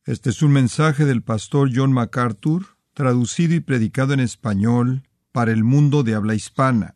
Este es un mensaje del pastor John MacArthur, traducido y predicado en español para el mundo de habla hispana.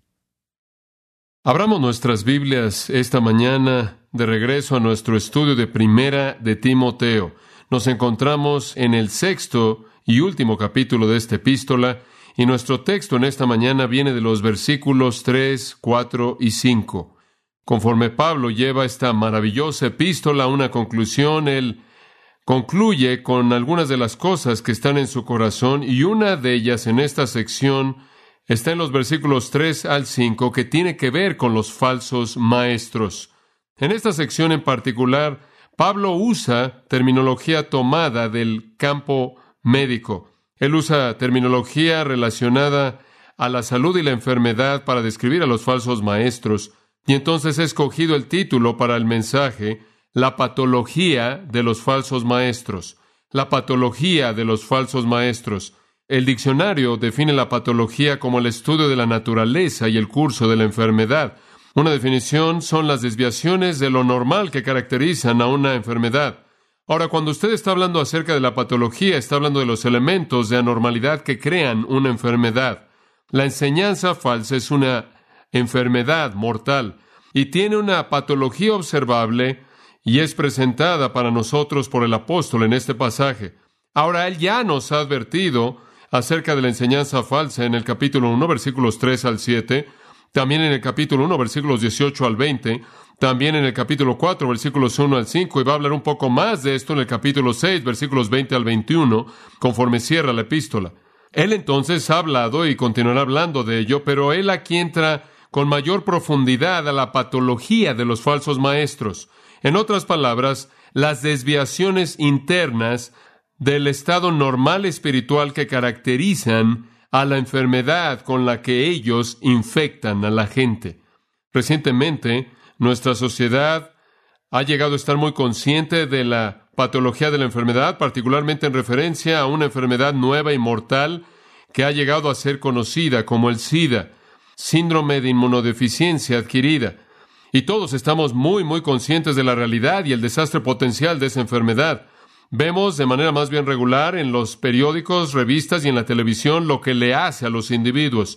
Abramos nuestras Biblias esta mañana de regreso a nuestro estudio de Primera de Timoteo. Nos encontramos en el 6º y último capítulo de esta epístola, y nuestro texto en esta mañana viene de los versículos 3, 4 y 5. Conforme Pablo lleva esta maravillosa epístola a una conclusión, él concluye con algunas de las cosas que están en su corazón, y una de ellas en esta sección está en los versículos 3 al 5, que tiene que ver con los falsos maestros. En esta sección en particular, Pablo usa terminología tomada del campo médico. Él usa terminología relacionada a la salud y la enfermedad para describir a los falsos maestros, y entonces he escogido el título para el mensaje: La patología de los falsos maestros. La patología de los falsos maestros. El diccionario define la patología como el estudio de la naturaleza y el curso de la enfermedad. Una definición son las desviaciones de lo normal que caracterizan a una enfermedad. Ahora, cuando usted está hablando acerca de la patología, está hablando de los elementos de anormalidad que crean una enfermedad. La enseñanza falsa es una enfermedad mortal y tiene una patología observable y es presentada para nosotros por el apóstol en este pasaje. Ahora, él ya nos ha advertido acerca de la enseñanza falsa en el capítulo 1, versículos 3 al 7, también en el capítulo 1, versículos 18 al 20, también en el capítulo 4, versículos 1 al 5, y va a hablar un poco más de esto en el capítulo 6, versículos 20 al 21, conforme cierra la epístola. Él entonces ha hablado y continuará hablando de ello, pero él aquí entra con mayor profundidad a la patología de los falsos maestros. En otras palabras, las desviaciones internas del estado normal espiritual que caracterizan a la enfermedad con la que ellos infectan a la gente. Recientemente, nuestra sociedad ha llegado a estar muy consciente de la patología de la enfermedad, particularmente en referencia a una enfermedad nueva y mortal que ha llegado a ser conocida como el SIDA, síndrome de inmunodeficiencia adquirida. Y todos estamos muy conscientes de la realidad y el desastre potencial de esa enfermedad. Vemos de manera más bien regular en los periódicos, revistas y en la televisión lo que le hace a los individuos.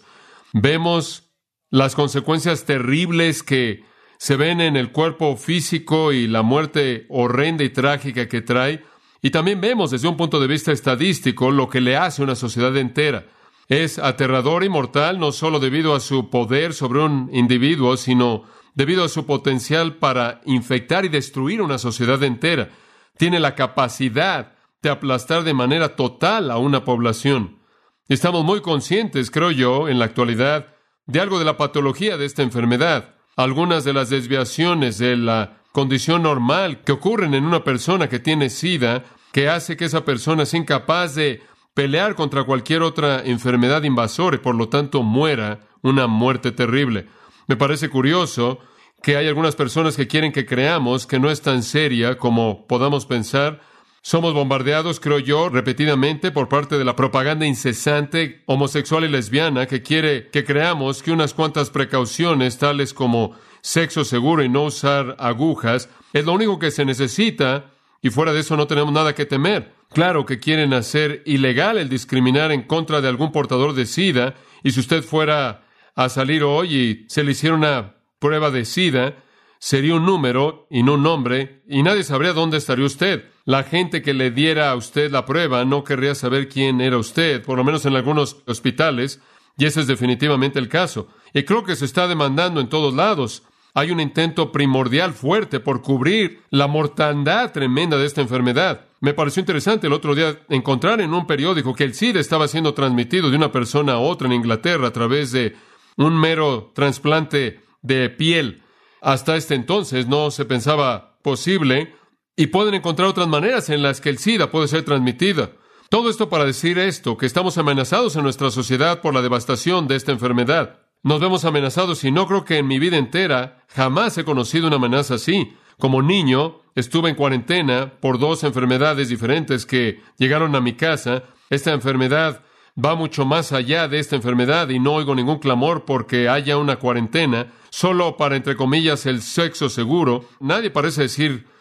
Vemos las consecuencias terribles que se ven en el cuerpo físico y la muerte horrenda y trágica que trae. Y también vemos desde un punto de vista estadístico lo que le hace a una sociedad entera. Es aterrador y mortal no solo debido a su poder sobre un individuo, sino debido a su potencial para infectar y destruir una sociedad entera. Tiene la capacidad de aplastar de manera total a una población. Estamos muy conscientes, creo yo, en la actualidad, de algo de la patología de esta enfermedad. Algunas de las desviaciones de la condición normal que ocurren en una persona que tiene SIDA, que hace que esa persona sea incapaz de pelear contra cualquier otra enfermedad invasora y por lo tanto muera una muerte terrible. Me parece curioso que hay algunas personas que quieren que creamos que no es tan seria como podamos pensar. Somos bombardeados, creo yo, repetidamente por parte de la propaganda incesante homosexual y lesbiana que quiere que creamos que unas cuantas precauciones, tales como sexo seguro y no usar agujas, es lo único que se necesita, y fuera de eso no tenemos nada que temer. Claro que quieren hacer ilegal el discriminar en contra de algún portador de SIDA, y si usted fuera a salir hoy y se le hiciera una prueba de SIDA, sería un número y no un nombre, y nadie sabría dónde estaría usted. La gente que le diera a usted la prueba no querría saber quién era usted, por lo menos en algunos hospitales, y ese es definitivamente el caso. Y creo que se está demandando en todos lados. Hay un intento primordial fuerte por cubrir la mortandad tremenda de esta enfermedad. Me pareció interesante el otro día encontrar en un periódico que el SIDA estaba siendo transmitido de una persona a otra en Inglaterra a través de un mero trasplante de piel. Hasta este entonces no se pensaba posible, y pueden encontrar otras maneras en las que el SIDA puede ser transmitida. Todo esto para decir esto, que estamos amenazados en nuestra sociedad por la devastación de esta enfermedad. Nos vemos amenazados y no creo que en mi vida entera jamás he conocido una amenaza así. Como niño, estuve en cuarentena por 2 enfermedades diferentes que llegaron a mi casa. Esta enfermedad va mucho más allá de esta enfermedad y no oigo ningún clamor porque haya una cuarentena, solo para, entre comillas, el sexo seguro. Nadie parece decir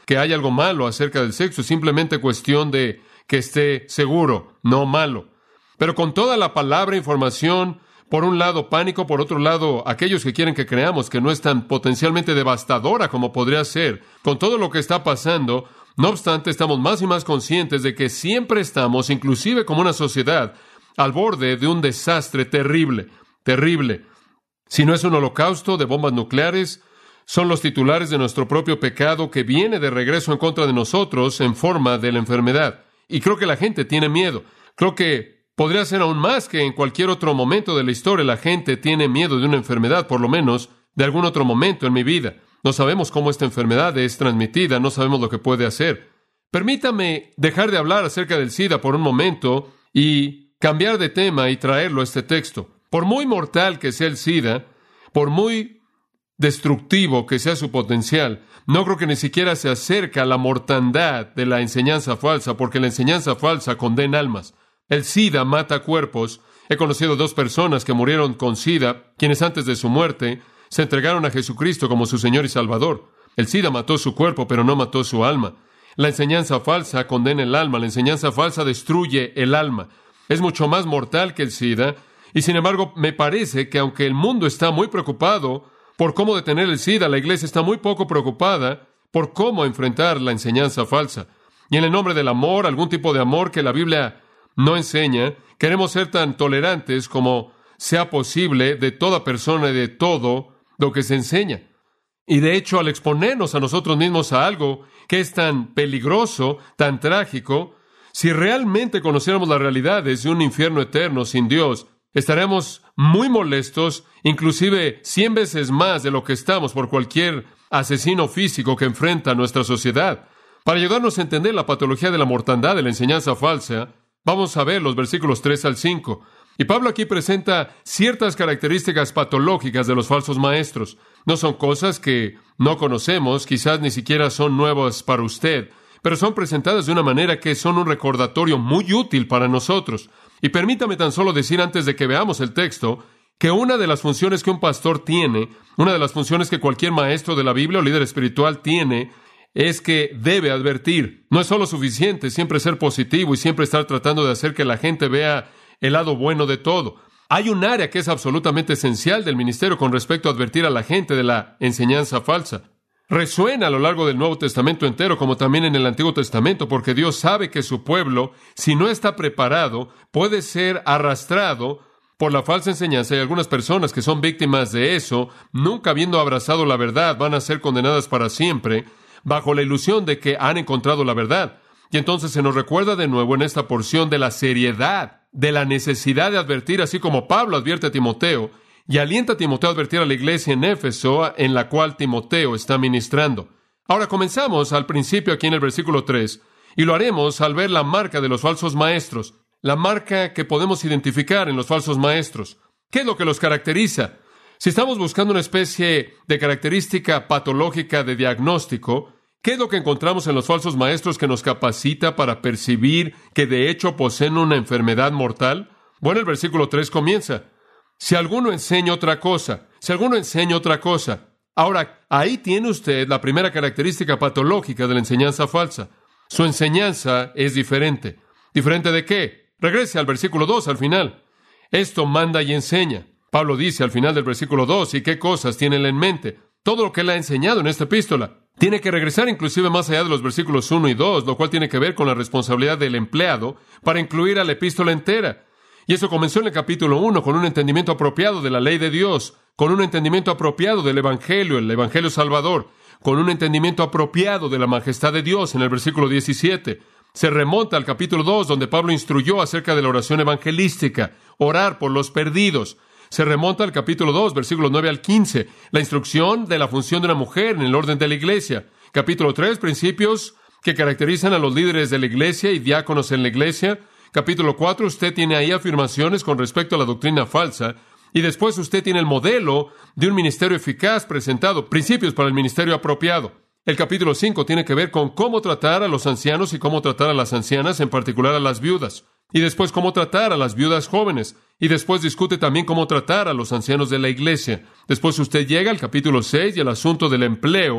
que hay algo malo acerca del sexo, es simplemente cuestión de que esté seguro, no malo. Pero con toda la palabra e información, por un lado pánico, por otro lado aquellos que quieren que creamos que no es tan potencialmente devastadora como podría ser, con todo lo que está pasando, no obstante estamos más y más conscientes de que siempre estamos, inclusive como una sociedad, al borde de un desastre terrible, terrible. Si no es un holocausto de bombas nucleares, son los titulares de nuestro propio pecado que viene de regreso en contra de nosotros en forma de la enfermedad. Y creo que la gente tiene miedo. Creo que podría ser aún más que en cualquier otro momento de la historia. La gente tiene miedo de una enfermedad, por lo menos de algún otro momento en mi vida. No sabemos cómo esta enfermedad es transmitida, no sabemos lo que puede hacer. Permítame dejar de hablar acerca del SIDA por un momento y cambiar de tema y traerlo a este texto. Por muy mortal que sea el SIDA, por muy destructivo que sea su potencial, no creo que ni siquiera se acerca a la mortandad de la enseñanza falsa, porque la enseñanza falsa condena almas. El SIDA mata cuerpos. He conocido 2 personas que murieron con SIDA, quienes antes de su muerte se entregaron a Jesucristo como su Señor y Salvador. El SIDA mató su cuerpo, pero no mató su alma. La enseñanza falsa condena el alma. La enseñanza falsa destruye el alma. Es mucho más mortal que el SIDA. Y sin embargo, me parece que aunque el mundo está muy preocupado por cómo detener el SIDA, la iglesia está muy poco preocupada por cómo enfrentar la enseñanza falsa. Y en el nombre del amor, algún tipo de amor que la Biblia no enseña, queremos ser tan tolerantes como sea posible de toda persona y de todo lo que se enseña. Y de hecho, al exponernos a nosotros mismos a algo que es tan peligroso, tan trágico, si realmente conociéramos las realidades de un infierno eterno sin Dios, estaremos muy molestos, inclusive 100 veces más de lo que estamos por cualquier asesino físico que enfrenta nuestra sociedad. Para ayudarnos a entender la patología de la mortandad de la enseñanza falsa, vamos a ver los versículos 3 al 5. Y Pablo aquí presenta ciertas características patológicas de los falsos maestros. No son cosas que no conocemos, quizás ni siquiera son nuevas para usted, pero son presentadas de una manera que son un recordatorio muy útil para nosotros. Y permítame tan solo decir antes de que veamos el texto, que una de las funciones que un pastor tiene, una de las funciones que cualquier maestro de la Biblia o líder espiritual tiene, es que debe advertir. No es solo suficiente siempre ser positivo y siempre estar tratando de hacer que la gente vea el lado bueno de todo. Hay un área que es absolutamente esencial del ministerio con respecto a advertir a la gente de la enseñanza falsa. Resuena a lo largo del Nuevo Testamento entero, como también en el Antiguo Testamento, porque Dios sabe que su pueblo, si no está preparado, puede ser arrastrado por la falsa enseñanza, y algunas personas que son víctimas de eso, nunca habiendo abrazado la verdad, van a ser condenadas para siempre, bajo la ilusión de que han encontrado la verdad. Y entonces se nos recuerda de nuevo en esta porción de la seriedad, de la necesidad de advertir, así como Pablo advierte a Timoteo, y alienta a Timoteo a advertir a la iglesia en Éfeso, en la cual Timoteo está ministrando. Ahora comenzamos al principio aquí en el versículo 3, y lo haremos al ver la marca de los falsos maestros, la marca que podemos identificar en los falsos maestros. ¿Qué es lo que los caracteriza? Si estamos buscando una especie de característica patológica de diagnóstico, ¿qué es lo que encontramos en los falsos maestros que nos capacita para percibir que de hecho poseen una enfermedad mortal? Bueno, el versículo 3 comienza: si alguno enseña otra cosa, si alguno enseña otra cosa. Ahora, ahí tiene usted la primera característica patológica de la enseñanza falsa. Su enseñanza es diferente. ¿Diferente de qué? Regrese al versículo 2, al final. Esto manda y enseña. Pablo dice al final del versículo 2, ¿y qué cosas tiene él en mente? Todo lo que él ha enseñado en esta epístola. Tiene que regresar inclusive más allá de los versículos 1 y 2, lo cual tiene que ver con la responsabilidad del empleado para incluir a la epístola entera. Y eso comenzó en el capítulo 1 con un entendimiento apropiado de la ley de Dios, con un entendimiento apropiado del Evangelio, el Evangelio Salvador, con un entendimiento apropiado de la majestad de Dios en el versículo 17. Se remonta al capítulo 2, donde Pablo instruyó acerca de la oración evangelística, orar por los perdidos. Se remonta al capítulo 2, versículos 9 al 15, la instrucción de la función de una mujer en el orden de la iglesia. Capítulo 3, principios que caracterizan a los líderes de la iglesia y diáconos en la iglesia. Capítulo 4, usted tiene ahí afirmaciones con respecto a la doctrina falsa. Y después usted tiene el modelo de un ministerio eficaz presentado, principios para el ministerio apropiado. El capítulo 5 tiene que ver con cómo tratar a los ancianos y cómo tratar a las ancianas, en particular a las viudas. Y después cómo tratar a las viudas jóvenes. Y después discute también cómo tratar a los ancianos de la iglesia. Después usted llega al capítulo 6 y al asunto del empleo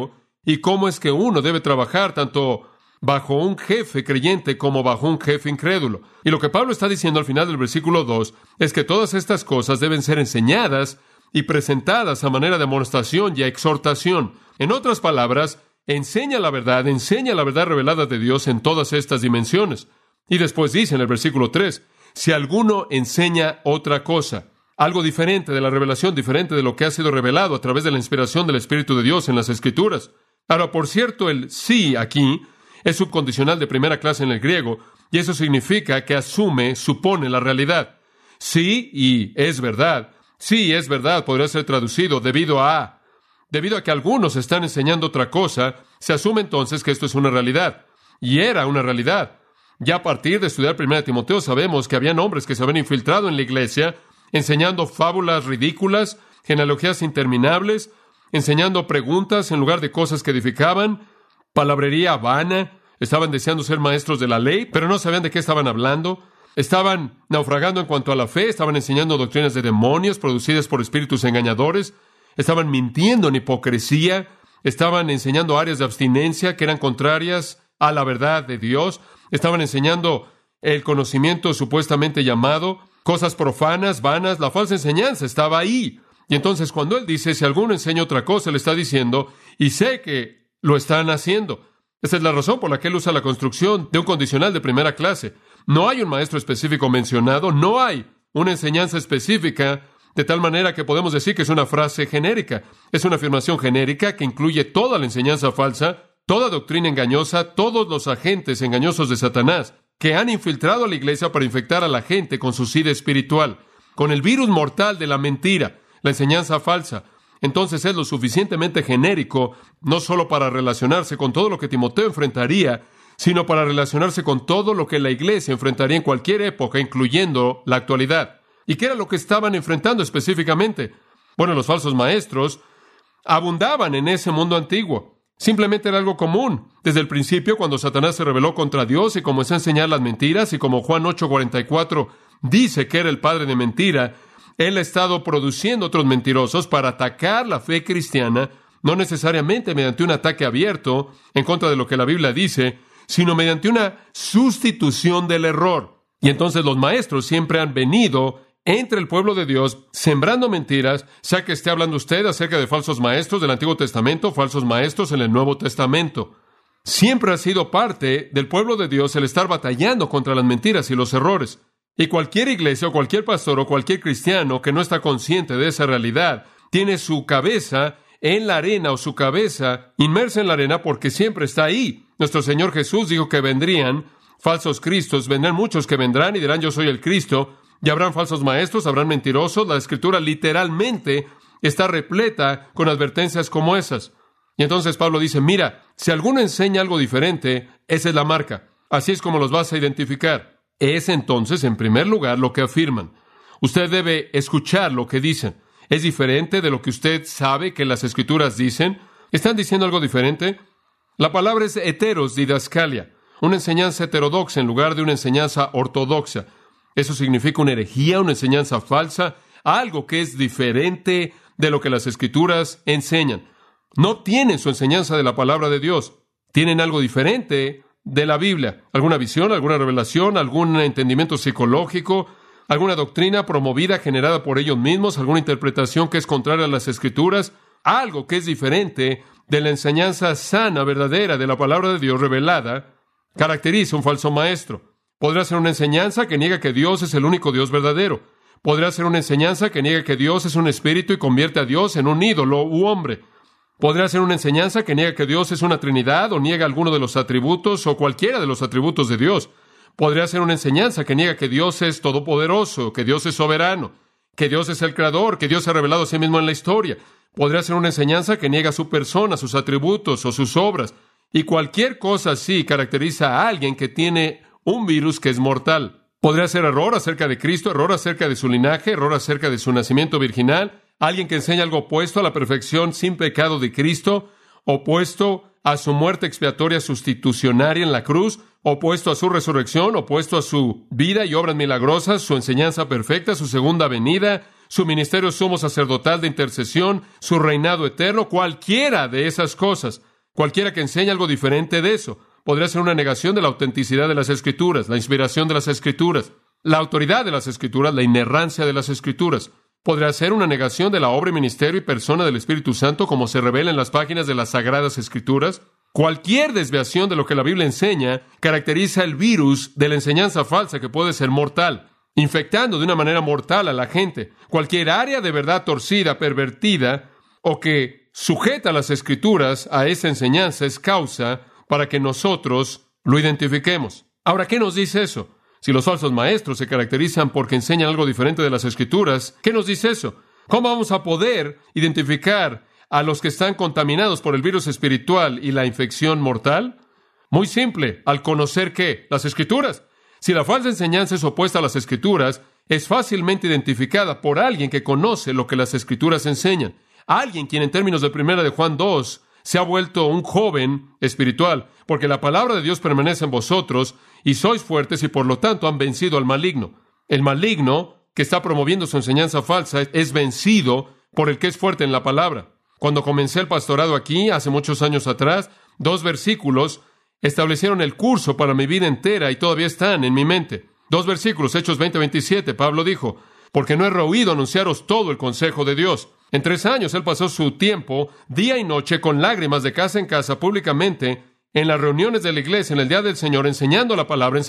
y cómo es que uno debe trabajar tanto bajo un jefe creyente como bajo un jefe incrédulo. Y lo que Pablo está diciendo al final del versículo 2 es que todas estas cosas deben ser enseñadas y presentadas a manera de amonestación y exhortación. En otras palabras, enseña la verdad revelada de Dios en todas estas dimensiones. Y después dice en el versículo 3, si alguno enseña otra cosa, algo diferente de la revelación, diferente de lo que ha sido revelado a través de la inspiración del Espíritu de Dios en las Escrituras. Ahora, por cierto, el sí aquí es subcondicional de primera clase en el griego, y eso significa que supone la realidad. Sí, y es verdad. Sí, es verdad, podría ser traducido debido a que algunos están enseñando otra cosa, se asume entonces que esto es una realidad. Y era una realidad. Ya a partir de estudiar 1 Timoteo sabemos que habían hombres que se habían infiltrado en la iglesia, enseñando fábulas ridículas, genealogías interminables, enseñando preguntas en lugar de cosas que edificaban, palabrería vana. Estaban deseando ser maestros de la ley, pero no sabían de qué estaban hablando. Estaban naufragando en cuanto a la fe, estaban enseñando doctrinas de demonios producidas por espíritus engañadores, estaban mintiendo en hipocresía, estaban enseñando áreas de abstinencia que eran contrarias a la verdad de Dios, estaban enseñando el conocimiento supuestamente llamado, cosas profanas, vanas. La falsa enseñanza estaba ahí. Y entonces cuando él dice, si alguno enseña otra cosa, le está diciendo, y sé que lo están haciendo. Esa es la razón por la que él usa la construcción de un condicional de primera clase. No hay un maestro específico mencionado, no hay una enseñanza específica, de tal manera que podemos decir que es una frase genérica. Es una afirmación genérica que incluye toda la enseñanza falsa, toda doctrina engañosa, todos los agentes engañosos de Satanás que han infiltrado a la iglesia para infectar a la gente con su sida espiritual, con el virus mortal de la mentira, la enseñanza falsa. Entonces es lo suficientemente genérico, no solo para relacionarse con todo lo que Timoteo enfrentaría, sino para relacionarse con todo lo que la iglesia enfrentaría en cualquier época, incluyendo la actualidad. ¿Y qué era lo que estaban enfrentando específicamente? Bueno, los falsos maestros abundaban en ese mundo antiguo. Simplemente era algo común. Desde el principio, cuando Satanás se rebeló contra Dios y comenzó a enseñar las mentiras, y como Juan 8:44 dice que era el padre de mentira, él ha estado produciendo otros mentirosos para atacar la fe cristiana, no necesariamente mediante un ataque abierto en contra de lo que la Biblia dice, sino mediante una sustitución del error. Y entonces los maestros siempre han venido entre el pueblo de Dios, sembrando mentiras, sea que esté hablando usted acerca de falsos maestros del Antiguo Testamento, falsos maestros en el Nuevo Testamento. Siempre ha sido parte del pueblo de Dios el estar batallando contra las mentiras y los errores. Y cualquier iglesia o cualquier pastor o cualquier cristiano que no está consciente de esa realidad, tiene su cabeza en la arena o su cabeza inmersa en la arena porque siempre está ahí. Nuestro Señor Jesús dijo que vendrían falsos cristos, vendrán muchos que vendrán y dirán yo soy el Cristo, y habrán falsos maestros, habrán mentirosos. La Escritura literalmente está repleta con advertencias como esas. Y entonces Pablo dice, mira, si alguno enseña algo diferente, esa es la marca. Así es como los vas a identificar. Es entonces, en primer lugar, lo que afirman. Usted debe escuchar lo que dicen. ¿Es diferente de lo que usted sabe que las Escrituras dicen? ¿Están diciendo algo diferente? La palabra es heteros didascalia, una enseñanza heterodoxa en lugar de una enseñanza ortodoxa. Eso significa una herejía, una enseñanza falsa, algo que es diferente de lo que las Escrituras enseñan. No tienen su enseñanza de la palabra de Dios. Tienen algo diferente de la Biblia. Alguna visión, alguna revelación, algún entendimiento psicológico, alguna doctrina promovida, generada por ellos mismos, alguna interpretación que es contraria a las Escrituras, algo que es diferente de la enseñanza sana, verdadera, de la palabra de Dios revelada, caracteriza un falso maestro. Podrá ser una enseñanza que niega que Dios es el único Dios verdadero. Podrá ser una enseñanza que niega que Dios es un espíritu y convierte a Dios en un ídolo u hombre. Podrá ser una enseñanza que niega que Dios es una Trinidad o niega alguno de los atributos o cualquiera de los atributos de Dios. Podría ser una enseñanza que niega que Dios es todopoderoso, que Dios es soberano, que Dios es el creador, que Dios se ha revelado a sí mismo en la historia. Podría ser una enseñanza que niega su persona, sus atributos o sus obras. Y cualquier cosa así caracteriza a alguien que tiene un virus que es mortal. Podría ser error acerca de Cristo, error acerca de su linaje, error acerca de su nacimiento virginal, alguien que enseña algo opuesto a la perfección sin pecado de Cristo, opuesto a su muerte expiatoria sustitucionaria en la cruz, opuesto a su resurrección, opuesto a su vida y obras milagrosas, su enseñanza perfecta, su segunda venida, su ministerio sumo sacerdotal de intercesión, su reinado eterno, cualquiera de esas cosas. Cualquiera que enseñe algo diferente de eso podría ser una negación de la autenticidad de las Escrituras, la inspiración de las Escrituras, la autoridad de las Escrituras, la inerrancia de las Escrituras. Podría ser una negación de la obra y ministerio y persona del Espíritu Santo como se revela en las páginas de las Sagradas Escrituras. Cualquier desviación de lo que la Biblia enseña caracteriza el virus de la enseñanza falsa que puede ser mortal, infectando de una manera mortal a la gente. Cualquier área de verdad torcida, pervertida o que sujeta las Escrituras a esa enseñanza es causa para que nosotros lo identifiquemos. Ahora, ¿qué nos dice eso? Si los falsos maestros se caracterizan porque enseñan algo diferente de las Escrituras, ¿qué nos dice eso? ¿Cómo vamos a poder identificar a los que están contaminados por el virus espiritual y la infección mortal? Muy simple, al conocer ¿qué? Las Escrituras. Si la falsa enseñanza es opuesta a las Escrituras, es fácilmente identificada por alguien que conoce lo que las Escrituras enseñan. Alguien quien en términos de 1 de Juan 2 se ha vuelto un joven espiritual, porque la palabra de Dios permanece en vosotros y sois fuertes y por lo tanto han vencido al maligno. El maligno, que está promoviendo su enseñanza falsa, es vencido por el que es fuerte en la palabra. Cuando comencé el pastorado aquí, hace muchos años atrás, 2 versículos establecieron el curso para mi vida entera y todavía están en mi mente. 2 versículos, Hechos 20:27, Pablo dijo, porque no he rehuido anunciaros todo el consejo de Dios. En 3 años él pasó su tiempo, día y noche, con lágrimas de casa en casa, públicamente, en las reuniones de la iglesia, en el día del Señor, enseñando la palabra,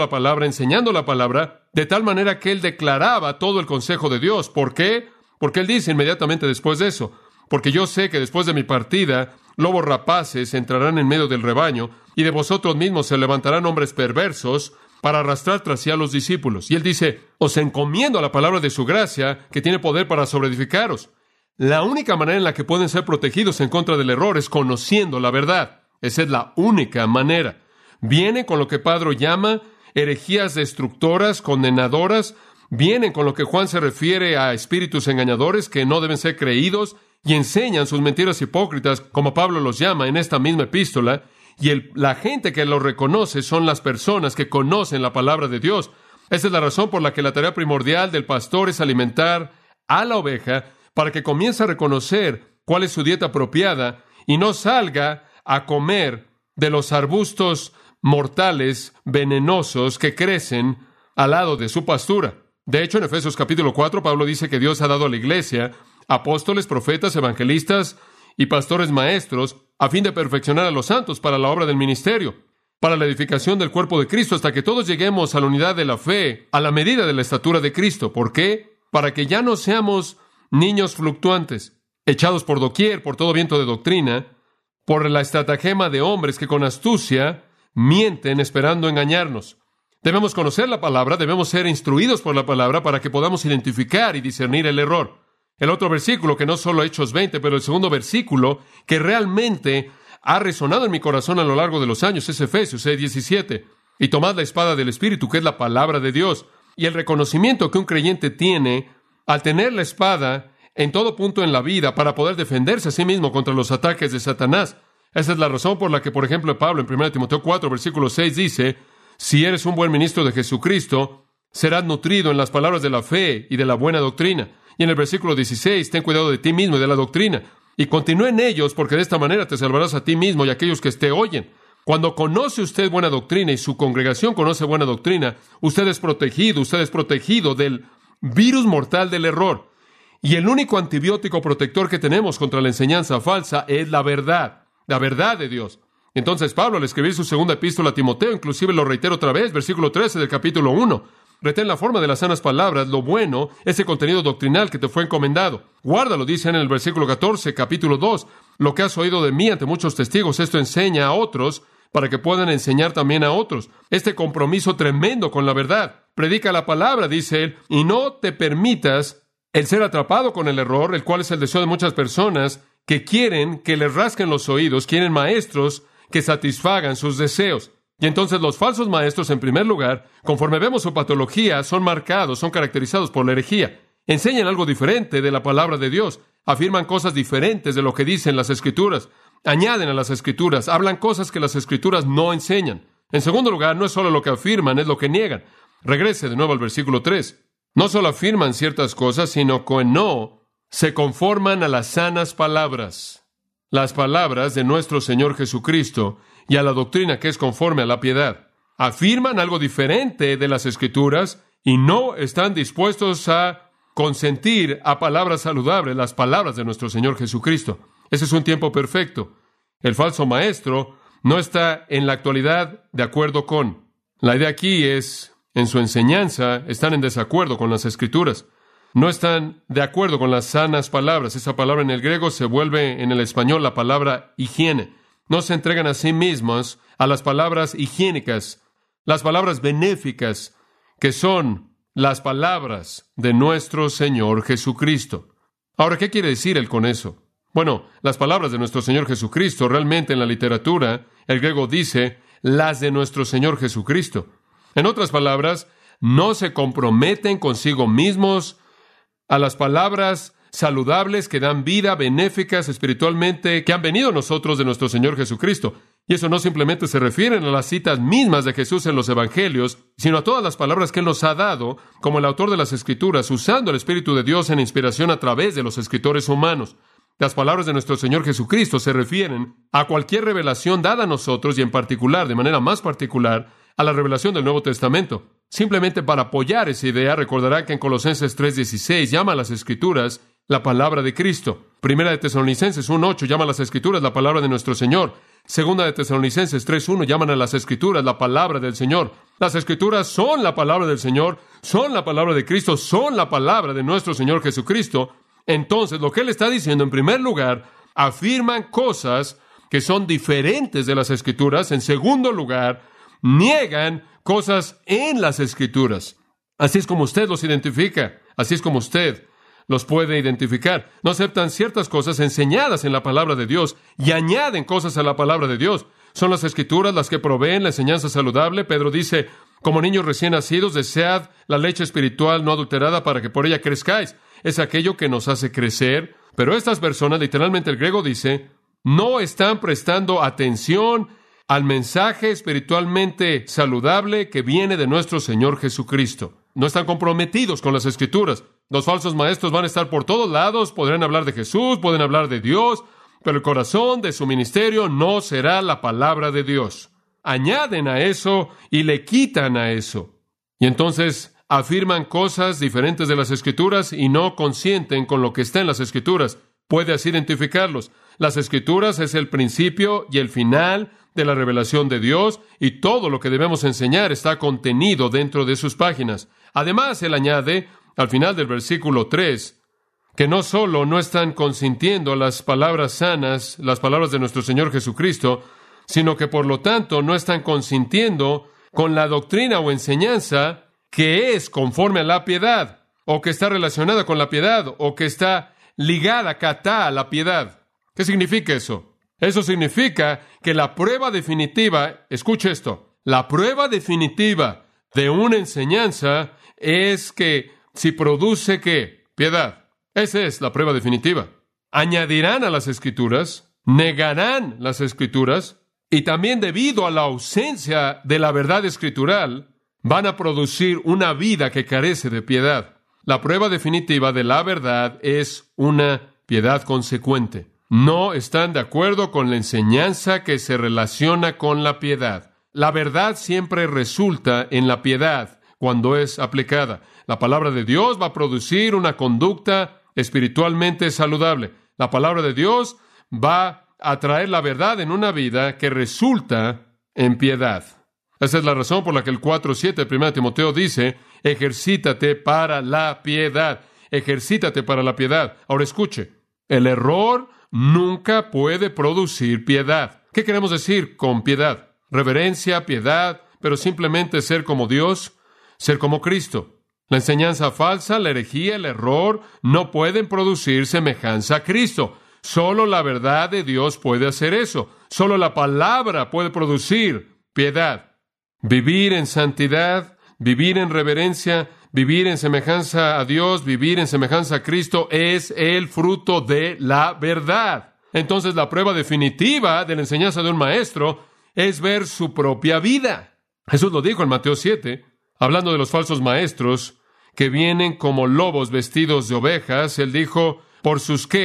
de tal manera que él declaraba todo el consejo de Dios. ¿Por qué? Porque él dice inmediatamente después de eso, porque yo sé que después de mi partida, lobos rapaces entrarán en medio del rebaño, y de vosotros mismos se levantarán hombres perversos para arrastrar tras sí a los discípulos. Y él dice, os encomiendo a la palabra de su gracia, que tiene poder para sobreedificaros. La única manera en la que pueden ser protegidos en contra del error es conociendo la verdad. Esa es la única manera. Vienen con lo que Pedro llama herejías destructoras, condenadoras. Vienen con lo que Juan se refiere a espíritus engañadores que no deben ser creídos y enseñan sus mentiras hipócritas, como Pablo los llama en esta misma epístola. Y la gente que los reconoce son las personas que conocen la palabra de Dios. Esa es la razón por la que la tarea primordial del pastor es alimentar a la oveja para que comience a reconocer cuál es su dieta apropiada y no salga a comer de los arbustos mortales, venenosos, que crecen al lado de su pastura. De hecho, en Efesios capítulo 4, Pablo dice que Dios ha dado a la iglesia apóstoles, profetas, evangelistas y pastores maestros a fin de perfeccionar a los santos para la obra del ministerio, para la edificación del cuerpo de Cristo, hasta que todos lleguemos a la unidad de la fe, a la medida de la estatura de Cristo. ¿Por qué? Para que ya no seamos niños fluctuantes, echados por doquier, por todo viento de doctrina, por la estratagema de hombres que con astucia mienten esperando engañarnos. Debemos conocer la palabra, debemos ser instruidos por la palabra para que podamos identificar y discernir el error. El otro versículo, que no solo Hechos 20, pero el segundo versículo, que realmente ha resonado en mi corazón a lo largo de los años, es Efesios 6:17. Y tomad la espada del Espíritu, que es la palabra de Dios. Y el reconocimiento que un creyente tiene al tener la espada en todo punto en la vida para poder defenderse a sí mismo contra los ataques de Satanás. Esa es la razón por la que, por ejemplo, Pablo en 1 Timoteo 4, versículo 6 dice, si eres un buen ministro de Jesucristo, serás nutrido en las palabras de la fe y de la buena doctrina. Y en el versículo 16, ten cuidado de ti mismo y de la doctrina, y continúa en ellos, porque de esta manera te salvarás a ti mismo y a aquellos que te oyen. Cuando conoce usted buena doctrina y su congregación conoce buena doctrina, usted es protegido del virus mortal del error. Y el único antibiótico protector que tenemos contra la enseñanza falsa es la verdad de Dios. Entonces Pablo, al escribir su segunda epístola a Timoteo, inclusive lo reitera otra vez, versículo 13 del capítulo 1, retén la forma de las sanas palabras, lo bueno, ese contenido doctrinal que te fue encomendado. Guárdalo, dice en el versículo 14, capítulo 2, lo que has oído de mí ante muchos testigos, esto enseña a otros para que puedan enseñar también a otros. Este compromiso tremendo con la verdad. Predica la palabra, dice él, y no te permitas el ser atrapado con el error, el cual es el deseo de muchas personas que quieren que les rasquen los oídos, quieren maestros que satisfagan sus deseos. Y entonces los falsos maestros, en primer lugar, conforme vemos su patología, son marcados, son caracterizados por la herejía. Enseñan algo diferente de la palabra de Dios, afirman cosas diferentes de lo que dicen las Escrituras, añaden a las Escrituras, hablan cosas que las Escrituras no enseñan. En segundo lugar, no es solo lo que afirman, es lo que niegan. Regrese de nuevo al versículo 3. No solo afirman ciertas cosas, sino que no se conforman a las sanas palabras. las palabras de nuestro Señor Jesucristo y a la doctrina que es conforme a la piedad. Afirman algo diferente de las Escrituras y no están dispuestos a consentir a palabras saludables, las palabras de nuestro Señor Jesucristo. Ese es un tiempo perfecto. El falso maestro no está en la actualidad de acuerdo con. La idea aquí es, en su enseñanza, están en desacuerdo con las Escrituras. No están de acuerdo con las sanas palabras. Esa palabra en el griego se vuelve en el español la palabra higiene. No se entregan a sí mismos a las palabras higiénicas, las palabras benéficas, que son las palabras de nuestro Señor Jesucristo. Ahora, ¿qué quiere decir él con eso? Bueno, las palabras de nuestro Señor Jesucristo, realmente en la literatura, el griego dice, las de nuestro Señor Jesucristo. En otras palabras, no se comprometen consigo mismos a las palabras saludables que dan vida, benéficas espiritualmente, que han venido a nosotros de nuestro Señor Jesucristo. Y eso no simplemente se refiere a las citas mismas de Jesús en los Evangelios, sino a todas las palabras que Él nos ha dado, como el autor de las Escrituras, usando el Espíritu de Dios en inspiración a través de los escritores humanos. Las palabras de nuestro Señor Jesucristo se refieren a cualquier revelación dada a nosotros y en particular, de manera más particular, a la revelación del Nuevo Testamento. Simplemente para apoyar esa idea, recordará que en Colosenses 3:16 llama a las Escrituras la palabra de Cristo. Primera de Tesalonicenses 1:8 llama a las Escrituras la palabra de nuestro Señor. Segunda de Tesalonicenses 3:1 llaman a las Escrituras la palabra del Señor. Las Escrituras son la palabra del Señor, son la palabra de Cristo, son la palabra de nuestro Señor Jesucristo. Entonces, lo que Él está diciendo, en primer lugar, afirman cosas que son diferentes de las Escrituras. En segundo lugar, niegan cosas en las Escrituras. Así es como usted los identifica. Así es como usted los puede identificar. No aceptan ciertas cosas enseñadas en la palabra de Dios y añaden cosas a la palabra de Dios. Son las Escrituras las que proveen la enseñanza saludable. Pedro dice, como niños recién nacidos, desead la leche espiritual no adulterada para que por ella crezcáis. Es aquello que nos hace crecer. Pero estas personas, literalmente el griego dice, no están prestando atención al mensaje espiritualmente saludable que viene de nuestro Señor Jesucristo. No están comprometidos con las Escrituras. Los falsos maestros van a estar por todos lados, podrán hablar de Jesús, pueden hablar de Dios, pero el corazón de su ministerio no será la palabra de Dios. Añaden a eso y le quitan a eso. Y entonces afirman cosas diferentes de las Escrituras y no consienten con lo que está en las Escrituras. Puede así identificarlos. Las Escrituras es el principio y el final de la revelación de Dios, y todo lo que debemos enseñar está contenido dentro de sus páginas. Además, él añade, al final del versículo 3, que no solo no están consintiendo las palabras sanas, las palabras de nuestro Señor Jesucristo, sino que por lo tanto no están consintiendo con la doctrina o enseñanza que es conforme a la piedad, o que está relacionada con la piedad, o que está ligada, catá, a la piedad. ¿Qué significa eso? Eso significa que la prueba definitiva, escuche esto, la prueba definitiva de una enseñanza es que si produce, ¿qué? Piedad. Esa es la prueba definitiva. Añadirán a las Escrituras, negarán las Escrituras, y también debido a la ausencia de la verdad escritural, van a producir una vida que carece de piedad. La prueba definitiva de la verdad es una piedad consecuente. No están de acuerdo con la enseñanza que se relaciona con la piedad. La verdad siempre resulta en la piedad cuando es aplicada. La palabra de Dios va a producir una conducta espiritualmente saludable. La palabra de Dios va a traer la verdad en una vida que resulta en piedad. Esa es la razón por la que el 4:7 de 1 Timoteo dice, ejercítate para la piedad. Ejercítate para la piedad. Ahora escuche, el error nunca puede producir piedad. ¿Qué queremos decir con piedad? Reverencia, piedad, pero simplemente ser como Dios, ser como Cristo. La enseñanza falsa, la herejía, el error no pueden producir semejanza a Cristo. Solo la verdad de Dios puede hacer eso. Solo la palabra puede producir piedad. Vivir en santidad, vivir en reverencia, vivir en semejanza a Dios, vivir en semejanza a Cristo es el fruto de la verdad. Entonces, la prueba definitiva de la enseñanza de un maestro es ver su propia vida. Jesús lo dijo en Mateo 7, hablando de los falsos maestros que vienen como lobos vestidos de ovejas. Él dijo, ¿por sus qué?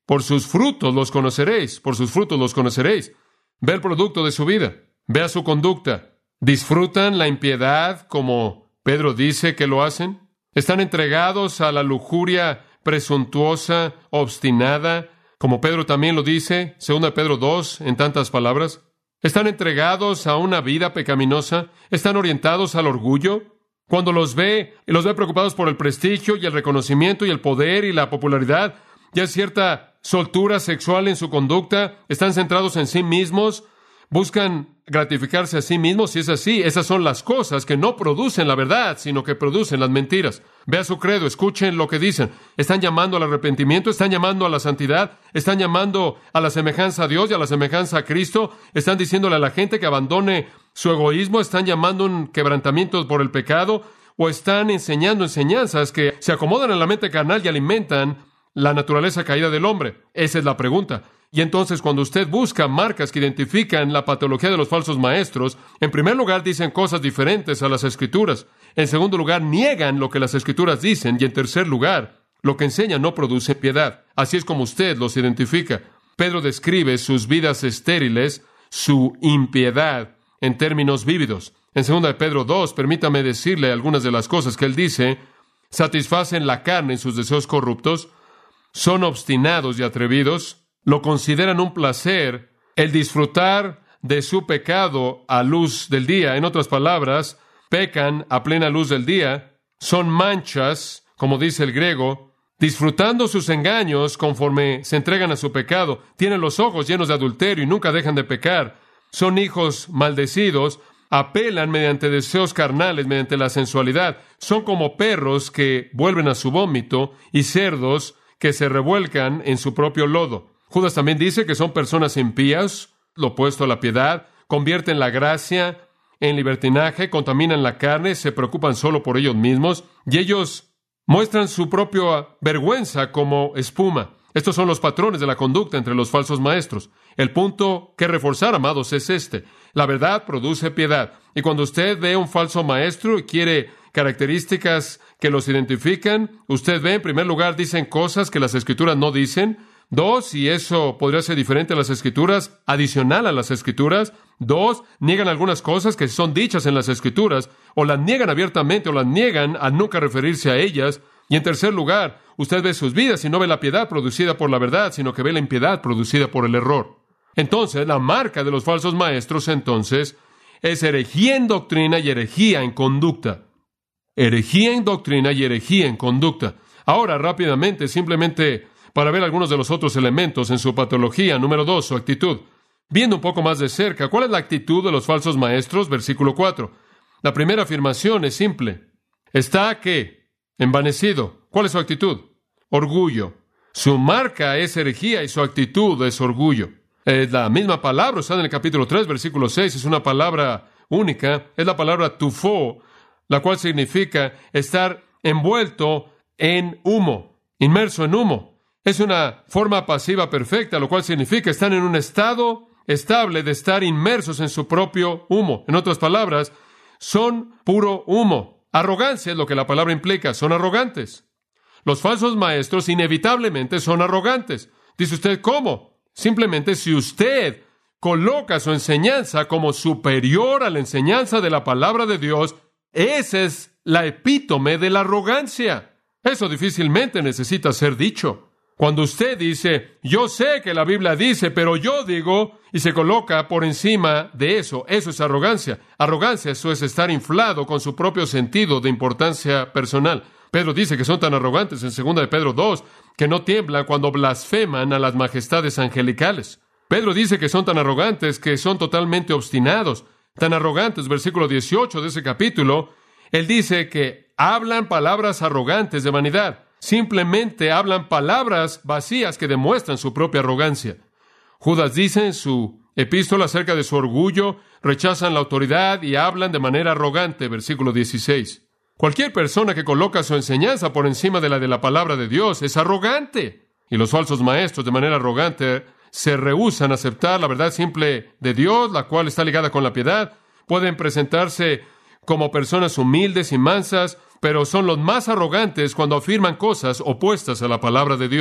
Por sus frutos los conoceréis, por sus frutos los conoceréis. Ve el producto de su vida, vea su conducta. ¿Disfrutan la impiedad como Pedro dice que lo hacen? ¿Están entregados a la lujuria presuntuosa, obstinada, como Pedro también lo dice, 2 Pedro 2, en tantas palabras? ¿Están entregados a una vida pecaminosa? ¿Están orientados al orgullo? Cuando los ve preocupados por el prestigio y el reconocimiento y el poder y la popularidad, y hay cierta soltura sexual en su conducta, están centrados en sí mismos, buscan gratificarse a sí mismos. Si es así, esas son las cosas que no producen la verdad, sino que producen las mentiras. Vea su credo, escuchen lo que dicen. Están llamando al arrepentimiento, están llamando a la santidad, están llamando a la semejanza a Dios y a la semejanza a Cristo, están diciéndole a la gente que abandone su egoísmo, están llamando un quebrantamiento por el pecado, o están enseñando enseñanzas que se acomodan en la mente carnal y alimentan la naturaleza caída del hombre. Esa es la pregunta. Y entonces, cuando usted busca marcas que identifican la patología de los falsos maestros, en primer lugar dicen cosas diferentes a las Escrituras. En segundo lugar, niegan lo que las Escrituras dicen. Y en tercer lugar, lo que enseñan no produce piedad. Así es como usted los identifica. Pedro describe sus vidas estériles, su impiedad, en términos vívidos. En 2 Pedro 2, permítame decirle algunas de las cosas que él dice. Satisfacen la carne en sus deseos corruptos, son obstinados y atrevidos, lo consideran un placer el disfrutar de su pecado a luz del día. En otras palabras, pecan a plena luz del día, son manchas, como dice el griego, disfrutando sus engaños conforme se entregan a su pecado, tienen los ojos llenos de adulterio y nunca dejan de pecar, son hijos maldecidos, apelan mediante deseos carnales, mediante la sensualidad, son como perros que vuelven a su vómito y cerdos que se revuelcan en su propio lodo. Judas también dice que son personas impías, lo opuesto a la piedad, convierten la gracia en libertinaje, contaminan la carne, se preocupan solo por ellos mismos, y ellos muestran su propia vergüenza como espuma. Estos son los patrones de la conducta entre los falsos maestros. El punto que reforzar, amados, es este. La verdad produce piedad. Y cuando usted ve un falso maestro y quiere características que los identifican, usted ve, en primer lugar, dicen cosas que las Escrituras no dicen. 2, y eso podría ser diferente a las Escrituras, adicional a las Escrituras. 2, niegan algunas cosas que son dichas en las Escrituras, o las niegan abiertamente, o las niegan al nunca referirse a ellas. Y en tercer lugar, usted ve sus vidas y no ve la piedad producida por la verdad, sino que ve la impiedad producida por el error. Entonces, la marca de los falsos maestros, entonces, es herejía en doctrina y herejía en conducta. Herejía en doctrina y herejía en conducta. Ahora, rápidamente, simplemente para ver algunos de los otros elementos en su patología. Número 2, su actitud. Viendo un poco más de cerca, ¿cuál es la actitud de los falsos maestros? Versículo 4. La primera afirmación es simple. ¿Está qué? Envanecido. ¿Cuál es su actitud? Orgullo. Su marca es herejía y su actitud es orgullo. Es la misma palabra usada en el capítulo 3, versículo 6. Es una palabra única. Es la palabra tufo, la cual significa estar envuelto en humo, inmerso en humo. Es una forma pasiva perfecta, lo cual significa estar en un estado estable de estar inmersos en su propio humo. En otras palabras, son puro humo. Arrogancia es lo que la palabra implica. Son arrogantes. Los falsos maestros inevitablemente son arrogantes. Dice usted, ¿cómo? Simplemente si usted coloca su enseñanza como superior a la enseñanza de la palabra de Dios, esa es la epítome de la arrogancia. Eso difícilmente necesita ser dicho. Cuando usted dice, yo sé que la Biblia dice, pero yo digo, y se coloca por encima de eso, eso es arrogancia. Arrogancia, eso es estar inflado con su propio sentido de importancia personal. Pedro dice que son tan arrogantes en 2 Pedro 2, que no tiemblan cuando blasfeman a las majestades angelicales. Pedro dice que son tan arrogantes que son totalmente obstinados. Tan arrogantes, versículo 18 de ese capítulo, él dice que hablan palabras arrogantes de vanidad. Simplemente hablan palabras vacías que demuestran su propia arrogancia. Judas dice en su epístola acerca de su orgullo, rechazan la autoridad y hablan de manera arrogante, versículo 16. Cualquier persona que coloca su enseñanza por encima de la palabra de Dios es arrogante. Y los falsos maestros, de manera arrogante, se rehúsan a aceptar la verdad simple de Dios, la cual está ligada con la piedad. Pueden presentarse como personas humildes y mansas, pero son los más arrogantes cuando afirman cosas opuestas a la palabra de Dios.